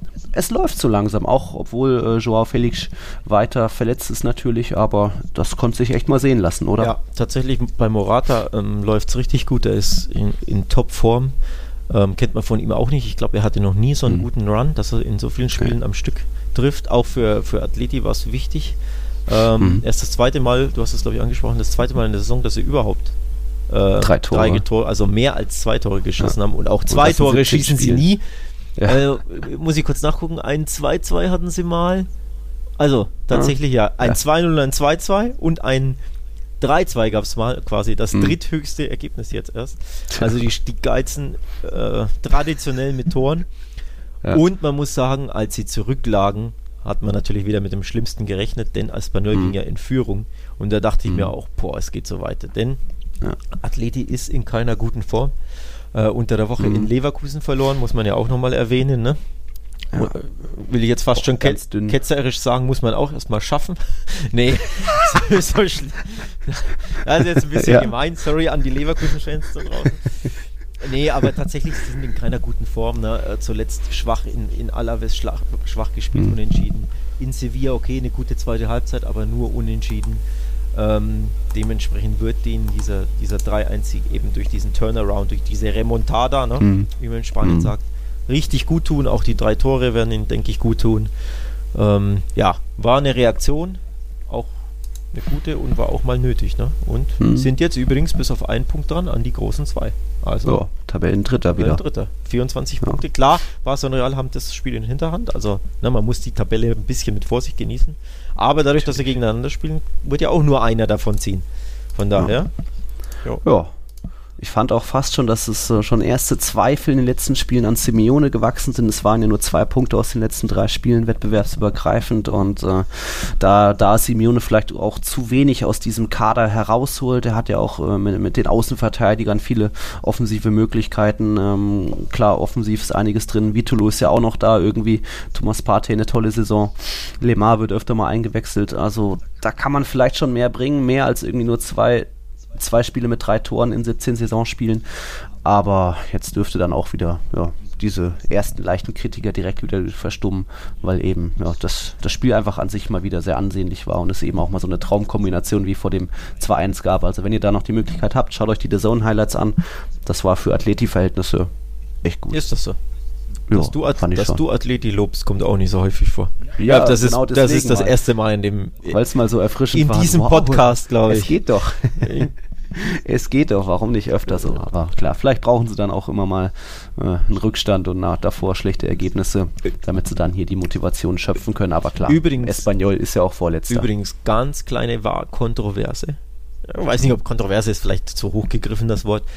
es läuft so langsam, auch obwohl äh, Joao Felix weiter verletzt ist natürlich, aber das konnte sich echt mal sehen lassen, oder? Ja, tatsächlich bei Morata ähm, läuft es richtig gut, er ist in, in Topform. Ähm, kennt man von ihm auch nicht. Ich glaube, er hatte noch nie so einen mhm. guten Run, dass er in so vielen Spielen okay. am Stück trifft. Auch für, für Atleti war es wichtig. Ähm, mhm. Erst das zweite Mal, du hast es glaube ich angesprochen, das zweite Mal in der Saison, dass sie überhaupt äh, drei Tore, drei Tore, also mehr als zwei Tore geschossen ja. haben und auch zwei und Tore schießen Spiel. sie nie. Ja. Äh, muss ich kurz nachgucken, ein zwei zwei hatten sie mal. Also tatsächlich ja, ja. ein ja. zwei null, ein zwei zwei und ein drei zwei gab es mal, quasi das hm. dritthöchste Ergebnis jetzt erst. Also die, die geizen äh, traditionell mit Toren. Ja. Und man muss sagen, als sie zurücklagen, hat man natürlich wieder mit dem Schlimmsten gerechnet, denn Espanyol hm. ging ja in Führung. Und da dachte hm. ich mir auch, boah, es geht so weiter. Denn ja. Atleti ist in keiner guten Form. Äh, unter der Woche hm. in Leverkusen verloren, muss man ja auch nochmal erwähnen, ne? Ja. Will ich jetzt fast schon ke- ketzerisch sagen, muss man auch erstmal schaffen. Nee, so, so schl- das ist jetzt ein bisschen ja. gemein, sorry an die Leverkusen-Fans da draußen. Nee, aber tatsächlich, sie sind in keiner guten Form. Ne? Zuletzt schwach in, in Alaves, schwach, schwach gespielt, mhm. unentschieden. In Sevilla, okay, eine gute zweite Halbzeit, aber nur unentschieden. Ähm, dementsprechend wird denen dieser, dieser drei eins-Sieg eben durch diesen Turnaround, durch diese Remontada, ne? mhm. wie man in Spanien mhm. sagt, richtig gut tun. Auch die drei Tore werden ihnen, denke ich, gut tun. Ähm, ja, war eine Reaktion, auch eine gute und war auch mal nötig. Ne? Und hm. sind jetzt übrigens bis auf einen Punkt dran an die großen zwei. Also ja, Tabellendritter wieder. Dritter, vierundzwanzig ja. Punkte. Klar, Barca und Real haben das Spiel in Hinterhand. Also ne, man muss die Tabelle ein bisschen mit Vorsicht genießen. Aber dadurch, dass sie gegeneinander spielen, wird ja auch nur einer davon ziehen. Von daher. Ja. ja. Ich fand auch fast schon, dass es äh, schon erste Zweifel in den letzten Spielen an Simeone gewachsen sind. Es waren ja nur zwei Punkte aus den letzten drei Spielen, wettbewerbsübergreifend. Und äh, da, da Simeone vielleicht auch zu wenig aus diesem Kader herausholt, er hat ja auch äh, mit, mit den Außenverteidigern viele offensive Möglichkeiten. Ähm, klar, offensiv ist einiges drin. Vitolo ist ja auch noch da irgendwie. Thomas Partey eine tolle Saison. Lemar wird öfter mal eingewechselt. Also da kann man vielleicht schon mehr bringen, mehr als irgendwie nur zwei zwei Spiele mit drei Toren in siebzehn Saisonspielen, aber jetzt dürfte dann auch wieder ja, diese ersten leichten Kritiker direkt wieder verstummen, weil eben ja, das, das Spiel einfach an sich mal wieder sehr ansehnlich war und es eben auch mal so eine Traumkombination wie vor dem zwei eins gab. Also wenn ihr da noch die Möglichkeit habt, schaut euch die D A Z N-Highlights an. Das war für Atleti-Verhältnisse echt gut. Ist das so? Ja, dass du, dass du Atleti lobst, kommt auch nicht so häufig vor. Ja, ja das, genau ist, das ist das mal. erste Mal in dem weil es mal so erfrischend in war. In diesem wow, Podcast, glaube ich. Es geht doch. Es geht doch, warum nicht öfter so? Aber klar, vielleicht brauchen sie dann auch immer mal äh, einen Rückstand und nach, davor schlechte Ergebnisse, damit sie dann hier die Motivation schöpfen können. Aber klar, übrigens, Espanyol ist ja auch Vorletzter. Übrigens, ganz kleine War-Kontroverse. Ich weiß nicht, ob Kontroverse ist vielleicht zu hoch gegriffen, das Wort.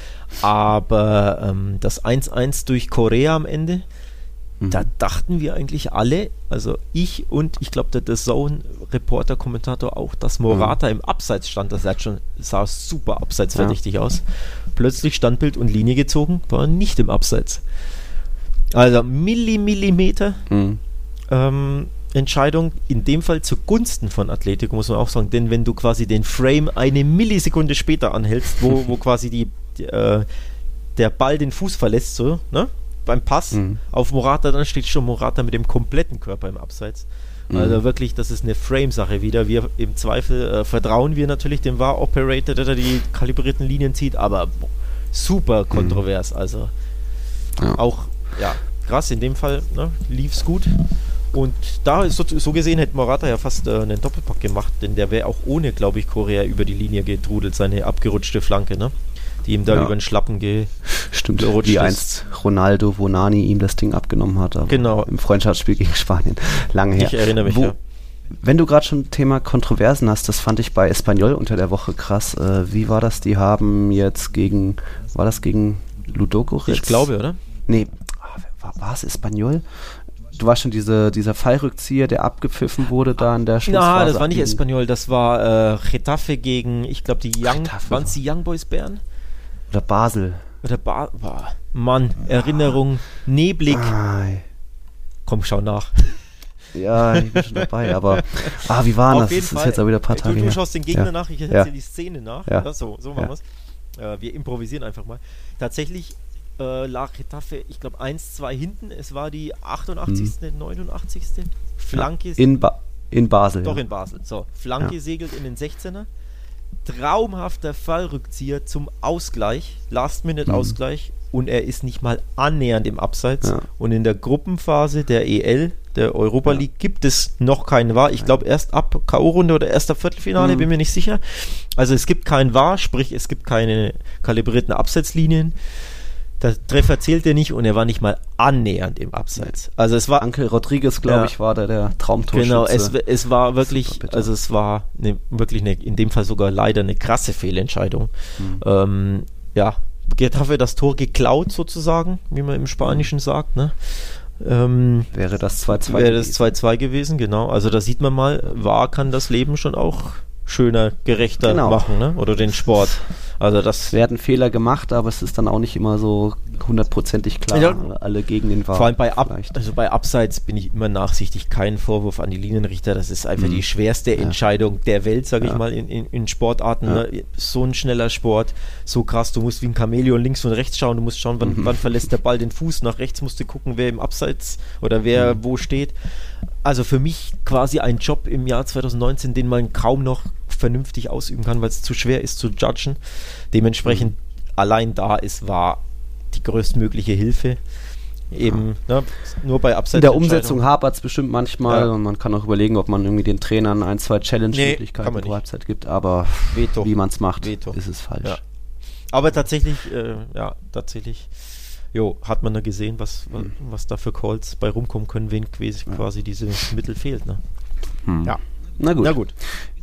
Aber ähm, das eins eins durch Korea am Ende, mhm. da dachten wir eigentlich alle, also ich und ich glaube der D A Z N-Reporter, Kommentator auch, dass Morata mhm. im Abseits stand. Das sah schon sah super abseitsverdächtig ja. aus. Plötzlich Standbild und Linie gezogen, war nicht im Abseits. Also Milli, Millimeter mhm. ähm, Entscheidung, in dem Fall zugunsten von Atletico, muss man auch sagen, denn wenn du quasi den Frame eine Millisekunde später anhältst, wo, wo quasi die, die äh, der Ball den Fuß verlässt, so, ne? Beim Pass mhm. auf Morata, dann steht schon Morata mit dem kompletten Körper im Abseits. Mhm. Also wirklich, das ist eine Frame-Sache wieder. Wir im Zweifel äh, vertrauen wir natürlich dem V A R-Operator, der da die kalibrierten Linien zieht, aber boah, super kontrovers. Mhm. Also ja. auch, ja, krass, in dem Fall ne, lief es gut. Und da, so, so gesehen, hätte Morata ja fast äh, einen Doppelpack gemacht, denn der wäre auch ohne, glaube ich, Korea über die Linie getrudelt, seine abgerutschte Flanke, ne? Die ihm da ja. über den Schlappen ge Stimmt, gerutscht wie ist. Einst Ronaldo Vonani ihm das Ding abgenommen hat, aber genau. im Freundschaftsspiel gegen Spanien. Lange her. Ich erinnere mich, Wo, ja. Wenn du gerade schon Thema Kontroversen hast, das fand ich bei Espanyol unter der Woche krass. Äh, wie war das? Die haben jetzt gegen, war das gegen Ludogorets? Ich glaube, oder? Nee, war, war es Espanyol? Du warst schon diese, dieser Fallrückzieher, der abgepfiffen wurde da in der Schlussphase. Ja, das war nicht Espanyol, das war äh, Getafe gegen, ich glaube, die Young, waren es die Young Boys Bern? Oder Basel. Oder Basel. Mann, Erinnerung, neblig. Ai. Komm, schau nach. Ja, ich bin schon dabei, aber ah, wie war das? Das ist jetzt auch wieder ein paar Tage Du, du her. schaust den Gegner ja. nach, ich erzähle ja. die Szene nach. Ja. Ja, so so machen ja. wir es. Äh, wir improvisieren einfach mal. Tatsächlich äh, lag Getafe, ich glaube, eins zwei hinten. Es war die achtundachtzigste, Mhm. neunundachtzigste Flanke. Ja. In, ba in Basel. Doch, ja. in Basel. So, Flanke ja. segelt in den sechzehner. Traumhafter Fallrückzieher zum Ausgleich, Last-Minute-Ausgleich, mhm. und er ist nicht mal annähernd im Abseits. Ja. Und in der Gruppenphase der E L, der Europa League, ja. gibt es noch keinen V A R. Ich glaube erst ab K O-Runde oder erst ab Viertelfinale, mhm. bin mir nicht sicher. Also es gibt keinen V A R, sprich es gibt keine kalibrierten Abseitslinien. Der Treffer zählte nicht und er war nicht mal annähernd im Abseits. Also es war Ankel Rodriguez, glaube ja, ich, war da der Traumtorschütze. Genau, es, es war wirklich, also es war eine, wirklich eine, in dem Fall sogar leider eine krasse Fehlentscheidung. Mhm. Ähm, ja, Getafe das Tor geklaut sozusagen, wie man im Spanischen mhm. sagt, ne? Ähm, wäre das zwei zwei Wäre das zwei zwei gewesen, genau. Also da sieht man mal, V A R kann das Leben schon auch schöner, gerechter genau. machen, ne? Oder den Sport. Also das werden Fehler gemacht, aber es ist dann auch nicht immer so hundertprozentig klar, ja, alle gegen den V A R. Vor allem bei, Ab also bei Abseits bin ich immer nachsichtig, kein Vorwurf an die Linienrichter, das ist einfach mhm. die schwerste ja. Entscheidung der Welt, sage ja. ich mal, in, in, in Sportarten. Ja. Ne? So ein schneller Sport, so krass, du musst wie ein Chamäleon links und rechts schauen, du musst schauen, wann, mhm. wann verlässt der Ball den Fuß, nach rechts musst du gucken, wer im Abseits oder wer mhm. wo steht. Also für mich quasi ein Job im Jahr zwanzig neunzehn, den man kaum noch vernünftig ausüben kann, weil es zu schwer ist zu judgen. Dementsprechend mhm. allein da ist war die größtmögliche Hilfe. Eben, ja. ne, nur bei Abseits. In der Umsetzung hapert es bestimmt manchmal ja. und man kann auch überlegen, ob man irgendwie den Trainern ein, zwei Challenge-Möglichkeiten nee, pro Halbzeit gibt, aber Veto. Wie man es macht, Veto. Ist es falsch. Ja. Aber tatsächlich, äh, ja, tatsächlich Jo, hat man da gesehen, was, hm. was da für Calls bei rumkommen können, wen quasi, quasi diese Mittel fehlt, ne? Hm. Ja. Na gut. Na gut.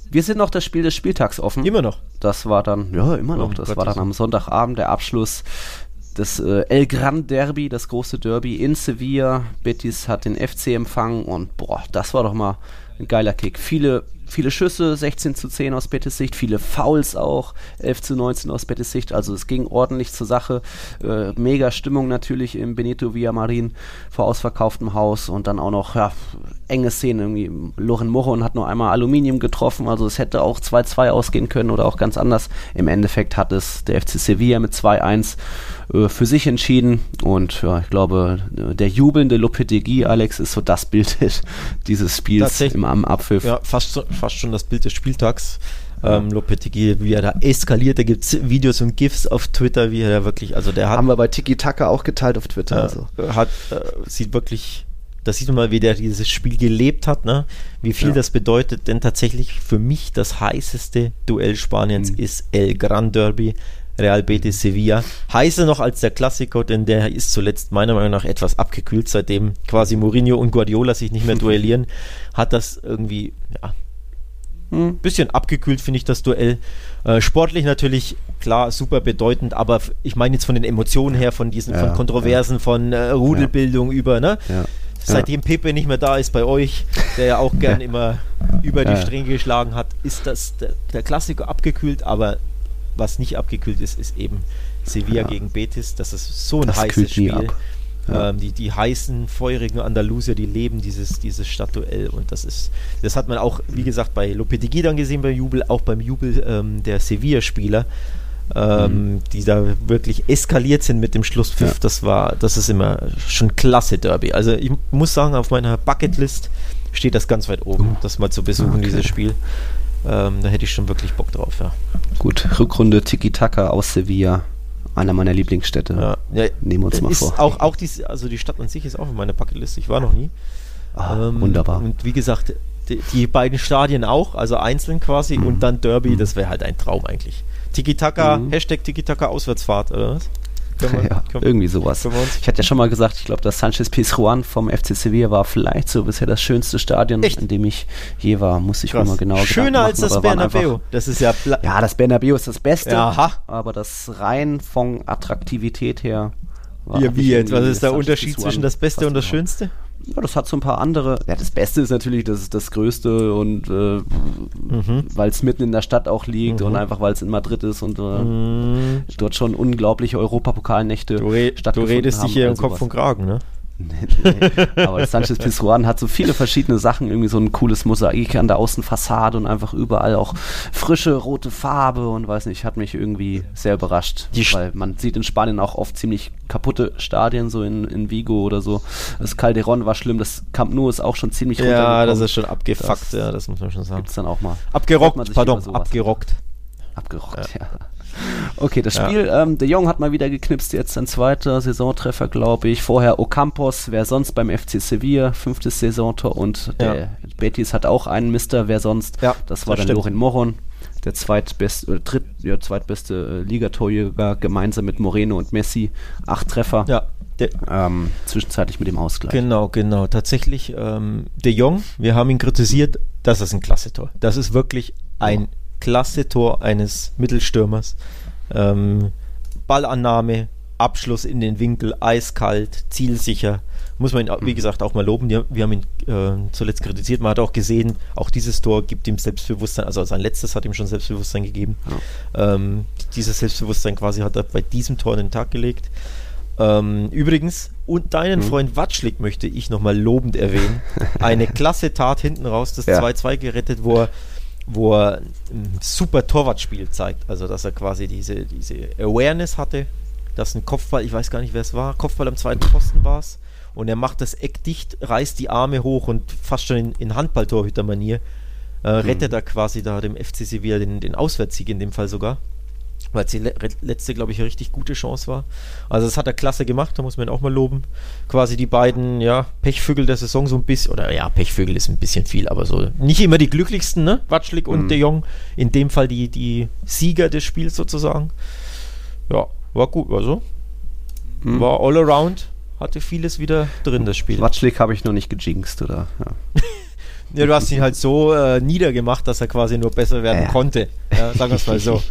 Wir sind noch das Spiel des Spieltags offen. Immer noch? Das war dann, ja, immer noch. Oh, das Gott, war dann am Sonntagabend der Abschluss des äh, El Gran Derby, das große Derby in Sevilla. Betis hat den F C empfangen und boah, das war doch mal ein geiler Kick. Viele, viele Schüsse, sechzehn zu zehn aus Betis Sicht, viele Fouls auch, elf zu neunzehn aus Betis Sicht. Also es ging ordentlich zur Sache. Äh, mega Stimmung natürlich im Benito Villamarin vor ausverkauftem Haus und dann auch noch, ja, enge Szene. Irgendwie Loren Moron hat nur einmal Aluminium getroffen, also es hätte auch zwei zwei ausgehen können oder auch ganz anders. Im Endeffekt hat es der F C Sevilla mit zwei eins äh, für sich entschieden und ja, ich glaube, der jubelnde Lopetegui, Alex, ist so das Bild dieses Spiels im am Abpfiff. Ja, fast, so, fast schon das Bild des Spieltags. Ähm, Lopetegui, wie er da eskaliert, da gibt es Videos und GIFs auf Twitter, wie er da wirklich, also der hat... Haben wir bei Tiki Taka auch geteilt auf Twitter. Äh, also. hat, äh, sieht wirklich... Da sieht man mal, wie der dieses Spiel gelebt hat, ne? Wie viel ja. das bedeutet, denn tatsächlich für mich das heißeste Duell Spaniens mhm. ist El Gran Derby, Real Betis Sevilla. Heißer noch als der Klassiker, denn der ist zuletzt meiner Meinung nach etwas abgekühlt, seitdem quasi Mourinho und Guardiola sich nicht mehr duellieren, hat das irgendwie, ja, ein bisschen abgekühlt, finde ich, das Duell. Äh, sportlich natürlich, klar, super bedeutend, aber f- ich meine jetzt von den Emotionen her, von diesen, ja, von Kontroversen, ja. von äh, Rudelbildung ja. über, ne? Ja. Seitdem Pepe nicht mehr da ist bei euch, der ja auch gern immer über die Stränge geschlagen hat, ist das der, der Klassiker abgekühlt, aber was nicht abgekühlt ist, ist eben Sevilla ja. gegen Betis. Das ist so ein das heißes Spiel. Ja. Ähm, die, die heißen, feurigen Andalusier, die leben dieses, dieses Stadtduell und das ist, das hat man auch, wie gesagt, bei Lopetegui dann gesehen beim Jubel, auch beim Jubel ähm, der Sevilla-Spieler. Ähm, mhm. die da wirklich eskaliert sind mit dem Schlusspfiff, ja. das war, das ist immer schon klasse Derby. Also ich muss sagen, auf meiner Bucketlist steht das ganz weit oben, uh. das mal zu besuchen, okay. dieses Spiel. Ähm, da hätte ich schon wirklich Bock drauf, ja. Gut, Rückrunde Tiki-Taka aus Sevilla, einer meiner Lieblingsstädte. Ja. Ja, nehmen wir uns mal vor. Auch, auch dies, also die Stadt an sich ist auch auf meiner Bucketlist, ich war noch nie. Ah, ähm, wunderbar. Und wie gesagt, die, die beiden Stadien auch, also einzeln quasi mhm. und dann Derby, mhm. das wäre halt ein Traum eigentlich. Tiki-Taka, mhm. Hashtag Tiki-Taka Auswärtsfahrt, oder was? Wir, ja, können, irgendwie sowas. Ich hatte ja schon mal gesagt, ich glaube, das Sanchez Pizjuan vom F C Sevilla war vielleicht so bisher das schönste Stadion, Echt? in dem ich je war. Muss ich mir mal genau Schöner als das Bernabeu. Das ist ja... Bla- ja, das Bernabeu ist das Beste, ja, aber das rein von Attraktivität her... War ja, wie jetzt? Was ist der Unterschied Pizjuan zwischen das Beste und das Schönste? Ja, das hat so ein paar andere. Ja, das Beste ist natürlich, das ist das Größte und äh, mhm. weil es mitten in der Stadt auch liegt mhm. und einfach weil es in Madrid ist und äh, mhm. dort schon unglaubliche Europapokalnächte du re- stattgefunden Du redest haben, dich hier also im Kopf und Kragen, ne? Nee, nee. Aber das Sanchez Pizjuan hat so viele verschiedene Sachen, irgendwie so ein cooles Mosaik an der Außenfassade und einfach überall auch frische rote Farbe und weiß nicht, hat mich irgendwie sehr überrascht, Die weil man sieht in Spanien auch oft ziemlich kaputte Stadien, so in, in Vigo oder so. Das Calderón war schlimm, das Camp Nou ist auch schon ziemlich runtergekommen. Ja, das ist schon abgefuckt, das, ja, das muss man schon sagen. Gibt's dann auch mal. Abgerockt, pardon, abgerockt. Abgerockt, ja. ja. Okay, das Spiel, ja. ähm, De Jong hat mal wieder geknipst, jetzt ein zweiter Saisontreffer, glaube ich. Vorher Ocampos, wer sonst beim F C Sevilla, fünftes Saisontor und der ja. Betis hat auch einen Mister, wer sonst. Ja, das war das dann Loren Moron, der zweitbeste, oder dritt, ja, zweitbeste äh, Ligatorjäger, gemeinsam mit Moreno und Messi. Acht Treffer. Ja. De- ähm, zwischenzeitlich mit dem Ausgleich. Genau, genau. Tatsächlich, ähm, De Jong, wir haben ihn kritisiert, das ist ein klasse Tor. Das ist wirklich ein oh. klasse Tor eines Mittelstürmers. Ähm, Ballannahme, Abschluss in den Winkel, eiskalt, zielsicher. Muss man ihn, wie gesagt, auch mal loben. Wir, wir haben ihn äh, zuletzt kritisiert. Man hat auch gesehen, auch dieses Tor gibt ihm Selbstbewusstsein. Also sein letztes hat ihm schon Selbstbewusstsein gegeben. Ja. Ähm, dieses Selbstbewusstsein quasi hat er bei diesem Tor an den Tag gelegt. Ähm, übrigens, und deinen mhm. Freund Watschlik möchte ich nochmal lobend erwähnen. Eine klasse Tat hinten raus, das ja. zwei zwei gerettet, wo er wo er ein super Torwartspiel zeigt. Also, dass er quasi diese, diese Awareness hatte, dass ein Kopfball, ich weiß gar nicht, wer es war, Kopfball am zweiten Pfosten war es, und er macht das Eck dicht, reißt die Arme hoch und fast schon in, in Handballtorhüter-Manier äh, rettet mhm. er quasi da dem F C Sevilla den, den Auswärtssieg in dem Fall sogar, weil es die le- letzte, glaube ich, eine richtig gute Chance war. Also das hat er klasse gemacht, da muss man ihn auch mal loben. Quasi die beiden, ja, Pechvögel der Saison so ein bisschen, oder ja, Pechvögel ist ein bisschen viel, aber so nicht immer die glücklichsten, ne? Watschlik und mhm. De Jong, in dem Fall die, die Sieger des Spiels sozusagen. Ja, war gut, also mhm. war all around, hatte vieles wieder drin, das Spiel. Watschlik habe ich noch nicht gejinxt, oder? Ja. Ja, du hast ihn halt so äh, niedergemacht, dass er quasi nur besser werden ja. konnte. Ja, sagen wir es mal so.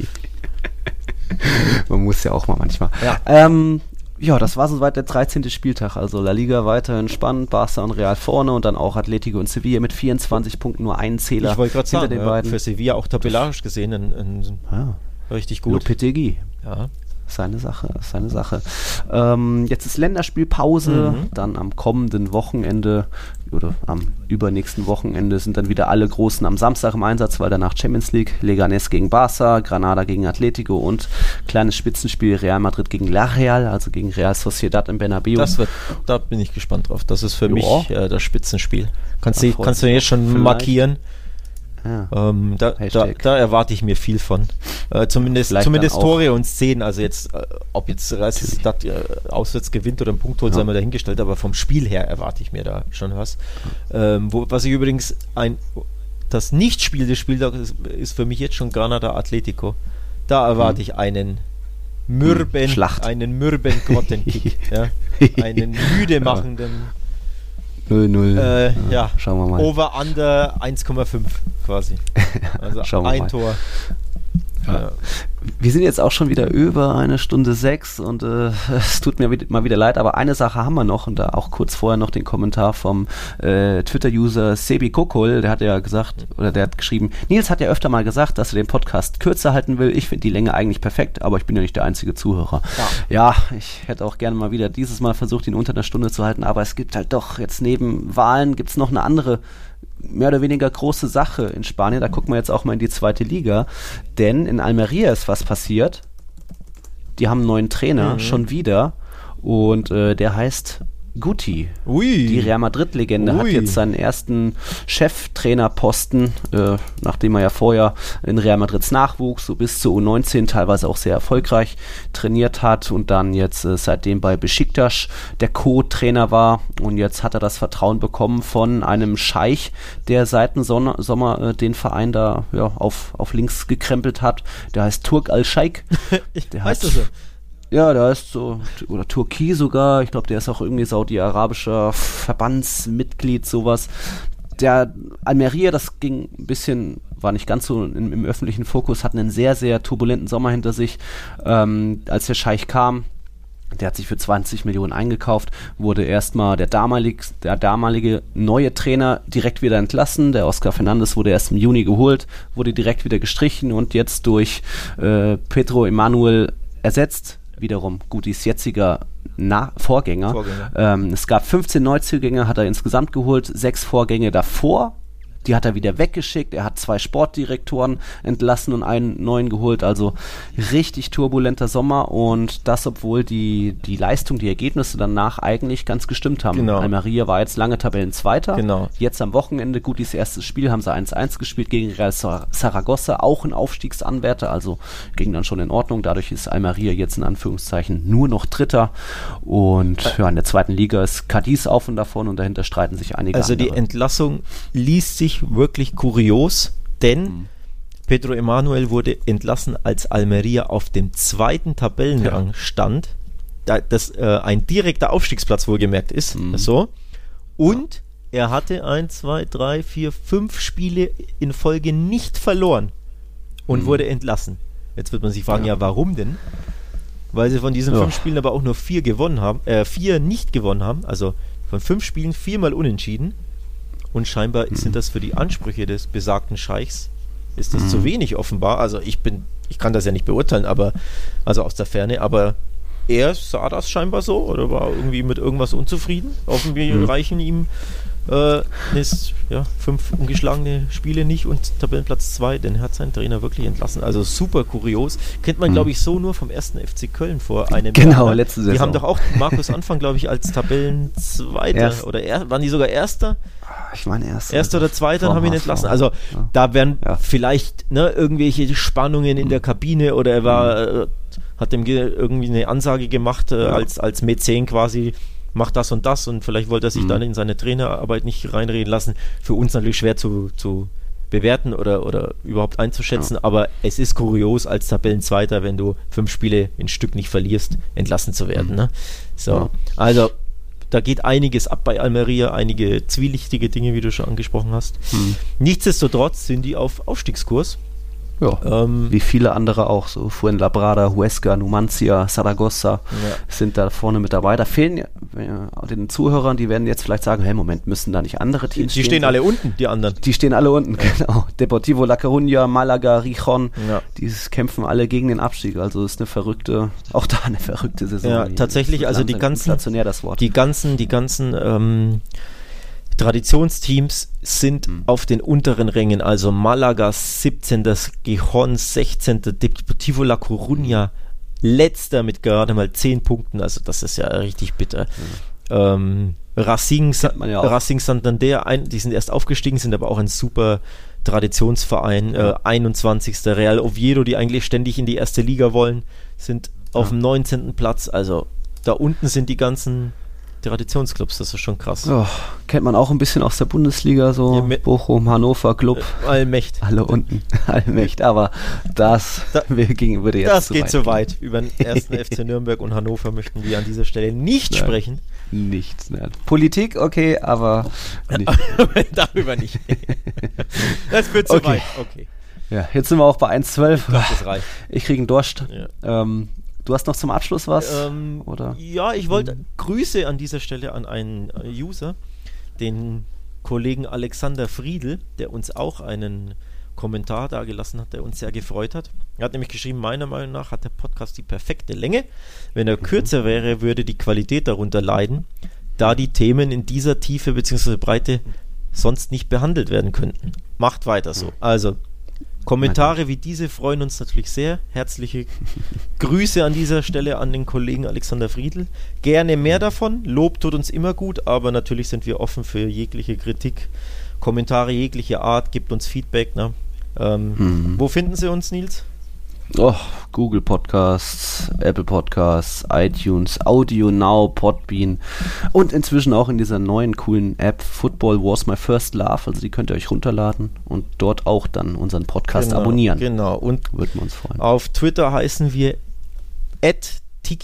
Man muss ja auch mal manchmal. Ja. Ähm, ja, das war soweit der dreizehnte Spieltag. Also La Liga weiterhin spannend, Barca und Real vorne und dann auch Atletico und Sevilla mit vierundzwanzig Punkten, nur einen Zähler ich wollte gerade hinter sagen, den ja, beiden. für Sevilla auch tabellarisch gesehen ein, ein ja. richtig gut. Lopetegui. Ja. Seine Sache, seine Sache. Ähm, jetzt ist Länderspielpause, Mhm. dann am kommenden Wochenende oder am übernächsten Wochenende sind dann wieder alle Großen am Samstag im Einsatz, weil danach Champions League, Leganés gegen Barca, Granada gegen Atletico und kleines Spitzenspiel Real Madrid gegen La Real, also gegen Real Sociedad im Bernabéu. Das wird, da bin ich gespannt drauf. Das ist für Joa. mich äh, das Spitzenspiel. Kannst Da du freut kannst du mich jetzt schon vielleicht. markieren. Ja. Ähm, da, da, Hashtag. da erwarte ich mir viel von. Äh, zumindest Vielleicht zumindest dann auch- Tore und Szenen. Also jetzt, äh, ob jetzt Reichstadt äh, auswärts gewinnt oder einen Punkt holt, Ja. sei mal dahingestellt, aber vom Spiel her erwarte ich mir da schon was. Ähm, wo, was ich übrigens ein das Nicht-Spiel des Spieltags ist, ist für mich jetzt schon Granada Atletico. Da erwarte Hm. ich einen mürben, Hm, Schlacht. einen mürben Grottenkick. ja? Einen müde machenden null null. äh, ja, Schauen wir mal. Over-Under eins Komma fünf quasi. Also Schauen wir ein mal. Tor. Ja. Ja. Wir sind jetzt auch schon wieder über eine Stunde sechs und äh, es tut mir wieder, mal wieder leid, aber eine Sache haben wir noch und da auch kurz vorher noch den Kommentar vom äh, Twitter-User Sebi Kokol, der hat ja gesagt, oder der hat geschrieben, Nils hat ja öfter mal gesagt, dass er den Podcast kürzer halten will. Ich finde die Länge eigentlich perfekt, aber ich bin ja nicht der einzige Zuhörer. Ja. ja, ich hätte auch gerne mal wieder dieses Mal versucht, ihn unter einer Stunde zu halten, aber es gibt halt doch, jetzt neben Wahlen gibt es noch eine andere mehr oder weniger große Sache in Spanien. Da gucken wir jetzt auch mal in die zweite Liga. Denn in Almeria ist was passiert. Die haben einen neuen Trainer, Mhm. schon wieder. Und äh, der heißt Guti. Ui. Die Real Madrid-Legende hat Ui. jetzt seinen ersten Cheftrainerposten, äh, nachdem er ja vorher in Real Madrids Nachwuchs so bis zur U neunzehn teilweise auch sehr erfolgreich trainiert hat und dann jetzt äh, seitdem bei Besiktas der Co-Trainer war und jetzt hat er das Vertrauen bekommen von einem Scheich, der seit dem Sonne, Sommer äh, den Verein da ja, auf, auf links gekrempelt hat. Der heißt Turk Al-Sheikh. Der Weißt hat- du so? Ja, der ist so, oder Turki sogar, ich glaube, der ist auch irgendwie saudi-arabischer Verbandsmitglied, sowas. Der Almeria, das ging ein bisschen, war nicht ganz so im, im öffentlichen Fokus, hat einen sehr, sehr turbulenten Sommer hinter sich. Ähm, als der Scheich kam, der hat sich für zwanzig Millionen eingekauft, wurde erstmal der damalige, der damalige neue Trainer direkt wieder entlassen. Der Oscar Fernandes wurde erst im Juni geholt, wurde direkt wieder gestrichen und jetzt durch äh, Pedro Emanuel ersetzt. Wiederum Gutis jetziger Na- Vorgänger. Vorgänger. Ähm, es gab fünfzehn Neuzugänge, hat er insgesamt geholt, sechs Vorgänge davor. Die hat er wieder weggeschickt. Er hat zwei Sportdirektoren entlassen und einen neuen geholt. Also richtig turbulenter Sommer und das, obwohl die, die Leistung, die Ergebnisse danach eigentlich ganz gestimmt haben. Genau. Almeria war jetzt lange Tabellenzweiter. Genau. Jetzt am Wochenende, Gutis erstes Spiel, haben sie eins eins gespielt gegen Real Sar- Saragossa, auch ein Aufstiegsanwärter, also ging dann schon in Ordnung. Dadurch ist Almeria jetzt in Anführungszeichen nur noch Dritter. Und ja, in der zweiten Liga ist Cadiz auf und davon und dahinter streiten sich einige Also die andere. Entlassung liest sich wirklich kurios, denn Mhm. Pedro Emanuel wurde entlassen, als Almeria auf dem zweiten Tabellenrang stand. Da, das äh, ein direkter Aufstiegsplatz wohlgemerkt ist. Mhm. So. Und er hatte ein, zwei, drei, vier, fünf Spiele in Folge nicht verloren und Mhm. wurde entlassen. Jetzt wird man sich fragen, Ja. ja, warum denn? Weil sie von diesen Ja. fünf Spielen aber auch nur vier gewonnen haben, äh, vier nicht gewonnen haben, also von fünf Spielen viermal unentschieden. Und scheinbar Mhm. sind das für die Ansprüche des besagten Scheichs, ist das Mhm. zu wenig offenbar. Also ich bin, ich kann das ja nicht beurteilen, aber, also aus der Ferne, aber er sah das scheinbar so oder war irgendwie mit irgendwas unzufrieden. Offenbar Mhm. reichen ihm äh, ist, ja, fünf ungeschlagene Spiele nicht und Tabellenplatz zwei, denn er hat seinen Trainer wirklich entlassen. Also super kurios. Kennt man, Mhm. glaube ich, so nur vom ersten F C Köln vor einem Genau, Jahr. letzte Die Saison. haben doch auch Markus Anfang, glaube ich, als Tabellenzweiter Erst- oder er, waren die sogar Erster? Ich meine erst. Erster oder Zweiter Vor haben ihn H S V. entlassen. Also Ja. da werden Ja. vielleicht ne, irgendwelche Spannungen in der Kabine oder er war, äh, hat dem ge- irgendwie eine Ansage gemacht äh, Ja. als, als Mäzen quasi, macht das und das und vielleicht wollte er sich Mhm. dann in seine Trainerarbeit nicht reinreden lassen. Für uns natürlich schwer zu, zu bewerten oder, oder überhaupt einzuschätzen, aber es ist kurios als Tabellenzweiter, wenn du fünf Spiele in Stück nicht verlierst, entlassen zu werden. Mhm. Ne? So, Ja. also da geht einiges ab bei Almeria, einige zwielichtige Dinge, wie du schon angesprochen hast. Hm. Nichtsdestotrotz sind die auf Aufstiegskurs. Ja, ähm, wie viele andere auch, so Fuenlabrada, Huesca, Numancia, Zaragoza ja. sind da vorne mit dabei. Da fehlen ja, den Zuhörern, die werden jetzt vielleicht sagen, hey Moment, müssen da nicht andere Teams die stehen? Die stehen alle unten, die anderen. Die stehen alle unten, ja. genau. Deportivo La Coruña, Malaga, Rijon, ja. die kämpfen alle gegen den Abstieg. Also ist eine verrückte, auch da eine verrückte Saison. Ja, tatsächlich, also die ganzen, das Wort. die ganzen, die ganzen ähm, Traditionsteams sind mhm. auf den unteren Rängen, also Malaga siebzehnter Gijón sechzehnter Deportivo La Coruña letzter mit gerade mal zehn Punkten, also das ist ja richtig bitter. Mhm. Ähm, Racing, Sa- ja Racing Santander, ein, die sind erst aufgestiegen, sind aber auch ein super Traditionsverein, äh, einundzwanzigster Real Oviedo, die eigentlich ständig in die erste Liga wollen, sind ja. auf dem neunzehnten Platz, also da unten sind die ganzen Traditionsclubs, das ist schon krass. Oh, kennt man auch ein bisschen aus der Bundesliga, so ja, Bochum, Hannover, Club. Äh, Allmächt. Alle unten. Allmächt, aber das da, ging, würde jetzt das zu geht weit zu weit. Über den ersten F C Nürnberg und Hannover möchten wir an dieser Stelle nicht nein, sprechen. Nichts. Nein. Politik, okay, aber nicht. Darüber nicht. Das wird zu okay. weit. Okay. Ja, jetzt sind wir auch bei eins zwölf. Das reicht. Ich kriege einen Durst. Ja. Ähm, Du hast noch zum Abschluss was? Ähm, oder? Ja, ich wollte hm. Grüße an dieser Stelle an einen User, den Kollegen Alexander Friedl, der uns auch einen Kommentar dagelassen hat, der uns sehr gefreut hat. Er hat nämlich geschrieben, meiner Meinung nach hat der Podcast die perfekte Länge. Wenn er mhm. kürzer wäre, würde die Qualität darunter leiden, da die Themen in dieser Tiefe bzw. Breite sonst nicht behandelt werden könnten. Macht weiter so. Also Kommentare wie diese freuen uns natürlich sehr. Herzliche Grüße an dieser Stelle an den Kollegen Alexander Friedl. Gerne mehr davon. Lob tut uns immer gut, aber natürlich sind wir offen für jegliche Kritik. Kommentare jeglicher Art, gibt uns Feedback. Ne? Ähm, mhm. Wo finden Sie uns, Nils? Oh, Google Podcasts, Apple Podcasts, iTunes, Audio Now, Podbean und inzwischen auch in dieser neuen coolen App Football Was My First Love. Also die könnt ihr euch runterladen und dort auch dann unseren Podcast genau, abonnieren. Genau. Und würden wir uns freuen. Auf Twitter heißen wir at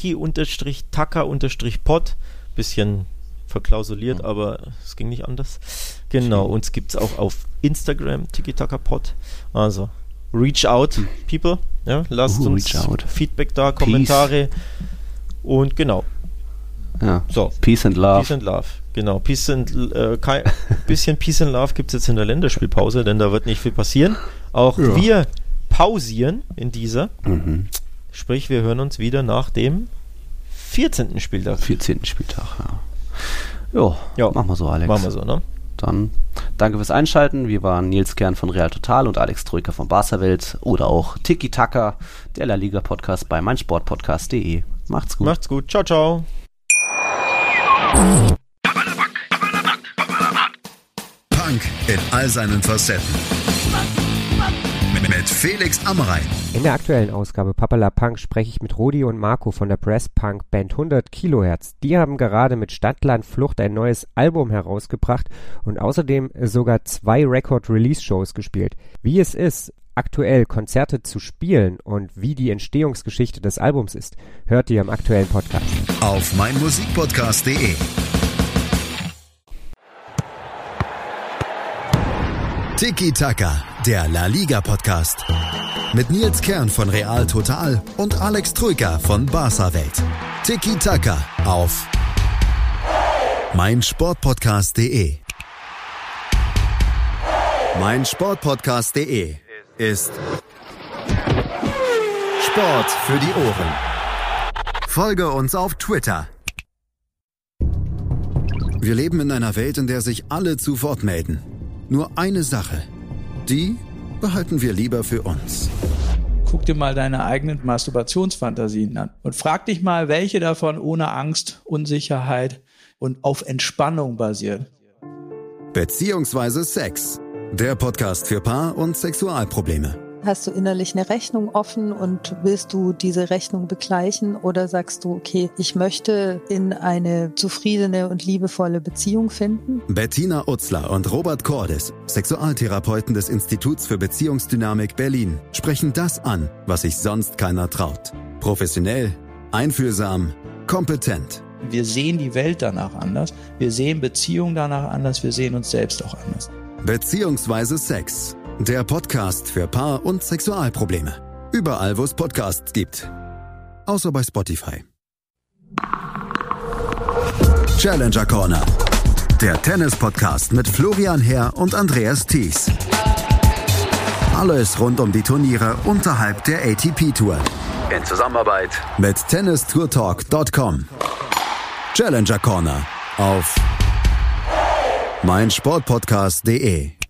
tiki-taka-pod. Bisschen verklausuliert, mhm. aber es ging nicht anders. Genau. Mhm. Uns gibt es auch auf Instagram, tiki-taka-pod. Also reach out, people. Ja, lasst uh, uns Feedback da, Kommentare Peace. Und genau. Ja. So. Peace and Love. Peace and Love, genau. Peace and äh, kein bisschen Peace and Love gibt es jetzt in der Länderspielpause, denn da wird nicht viel passieren. Auch ja. wir pausieren in dieser. Mhm. Sprich, wir hören uns wieder nach dem vierzehnten Spieltag. vierzehnten Spieltag, ja. Jo, ja. Machen wir so, Alex. Machen wir so, ne? Dann danke fürs Einschalten. Wir waren Nils Kern von Real Total und Alex Troika von Barca Welt oder auch Tiki Taka, der La Liga Podcast bei meinsportpodcast punkt de. Macht's gut. Macht's gut. Ciao, ciao. Punk in all seinen Facetten. Mit Felix Amrein. In der aktuellen Ausgabe Papala Punk spreche ich mit Rudi und Marco von der Press Punk Band hundert Kilohertz. Die haben gerade mit Stadtland Flucht ein neues Album herausgebracht und außerdem sogar zwei Record-Release-Shows gespielt. Wie es ist, aktuell Konzerte zu spielen und wie die Entstehungsgeschichte des Albums ist, hört ihr im aktuellen Podcast. Auf meinmusikpodcast punkt de. Tiki Taka, der La Liga Podcast. Mit Nils Kern von Real Total und Alex Troika von Barca Welt. Tiki Taka auf meinsportpodcast punkt de. meinsportpodcast punkt de ist Sport für die Ohren. Folge uns auf Twitter. Wir leben in einer Welt, in der sich alle zu Wort melden. Nur eine Sache, die behalten wir lieber für uns. Guck dir mal deine eigenen Masturbationsfantasien an und frag dich mal, welche davon ohne Angst, Unsicherheit und auf Entspannung basieren. Beziehungsweise Sex, der Podcast für Paar- und Sexualprobleme. Hast du innerlich eine Rechnung offen und willst du diese Rechnung begleichen oder sagst du, okay, ich möchte in eine zufriedene und liebevolle Beziehung finden? Bettina Utzler und Robert Cordes, Sexualtherapeuten des Instituts für Beziehungsdynamik Berlin, sprechen das an, was sich sonst keiner traut. Professionell, einfühlsam, kompetent Wir sehen die Welt danach anders. Wir sehen Beziehungen danach anders. Wir sehen uns selbst auch anders. Beziehungsweise Sex. Der Podcast für Paar- und Sexualprobleme. Überall, wo es Podcasts gibt. Außer bei Spotify. Challenger Corner. Der Tennis-Podcast mit Florian Herr und Andreas Thies. Alles rund um die Turniere unterhalb der A T P-Tour. In Zusammenarbeit mit tennis tour talk punkt com. Challenger Corner auf meinsportpodcast punkt de.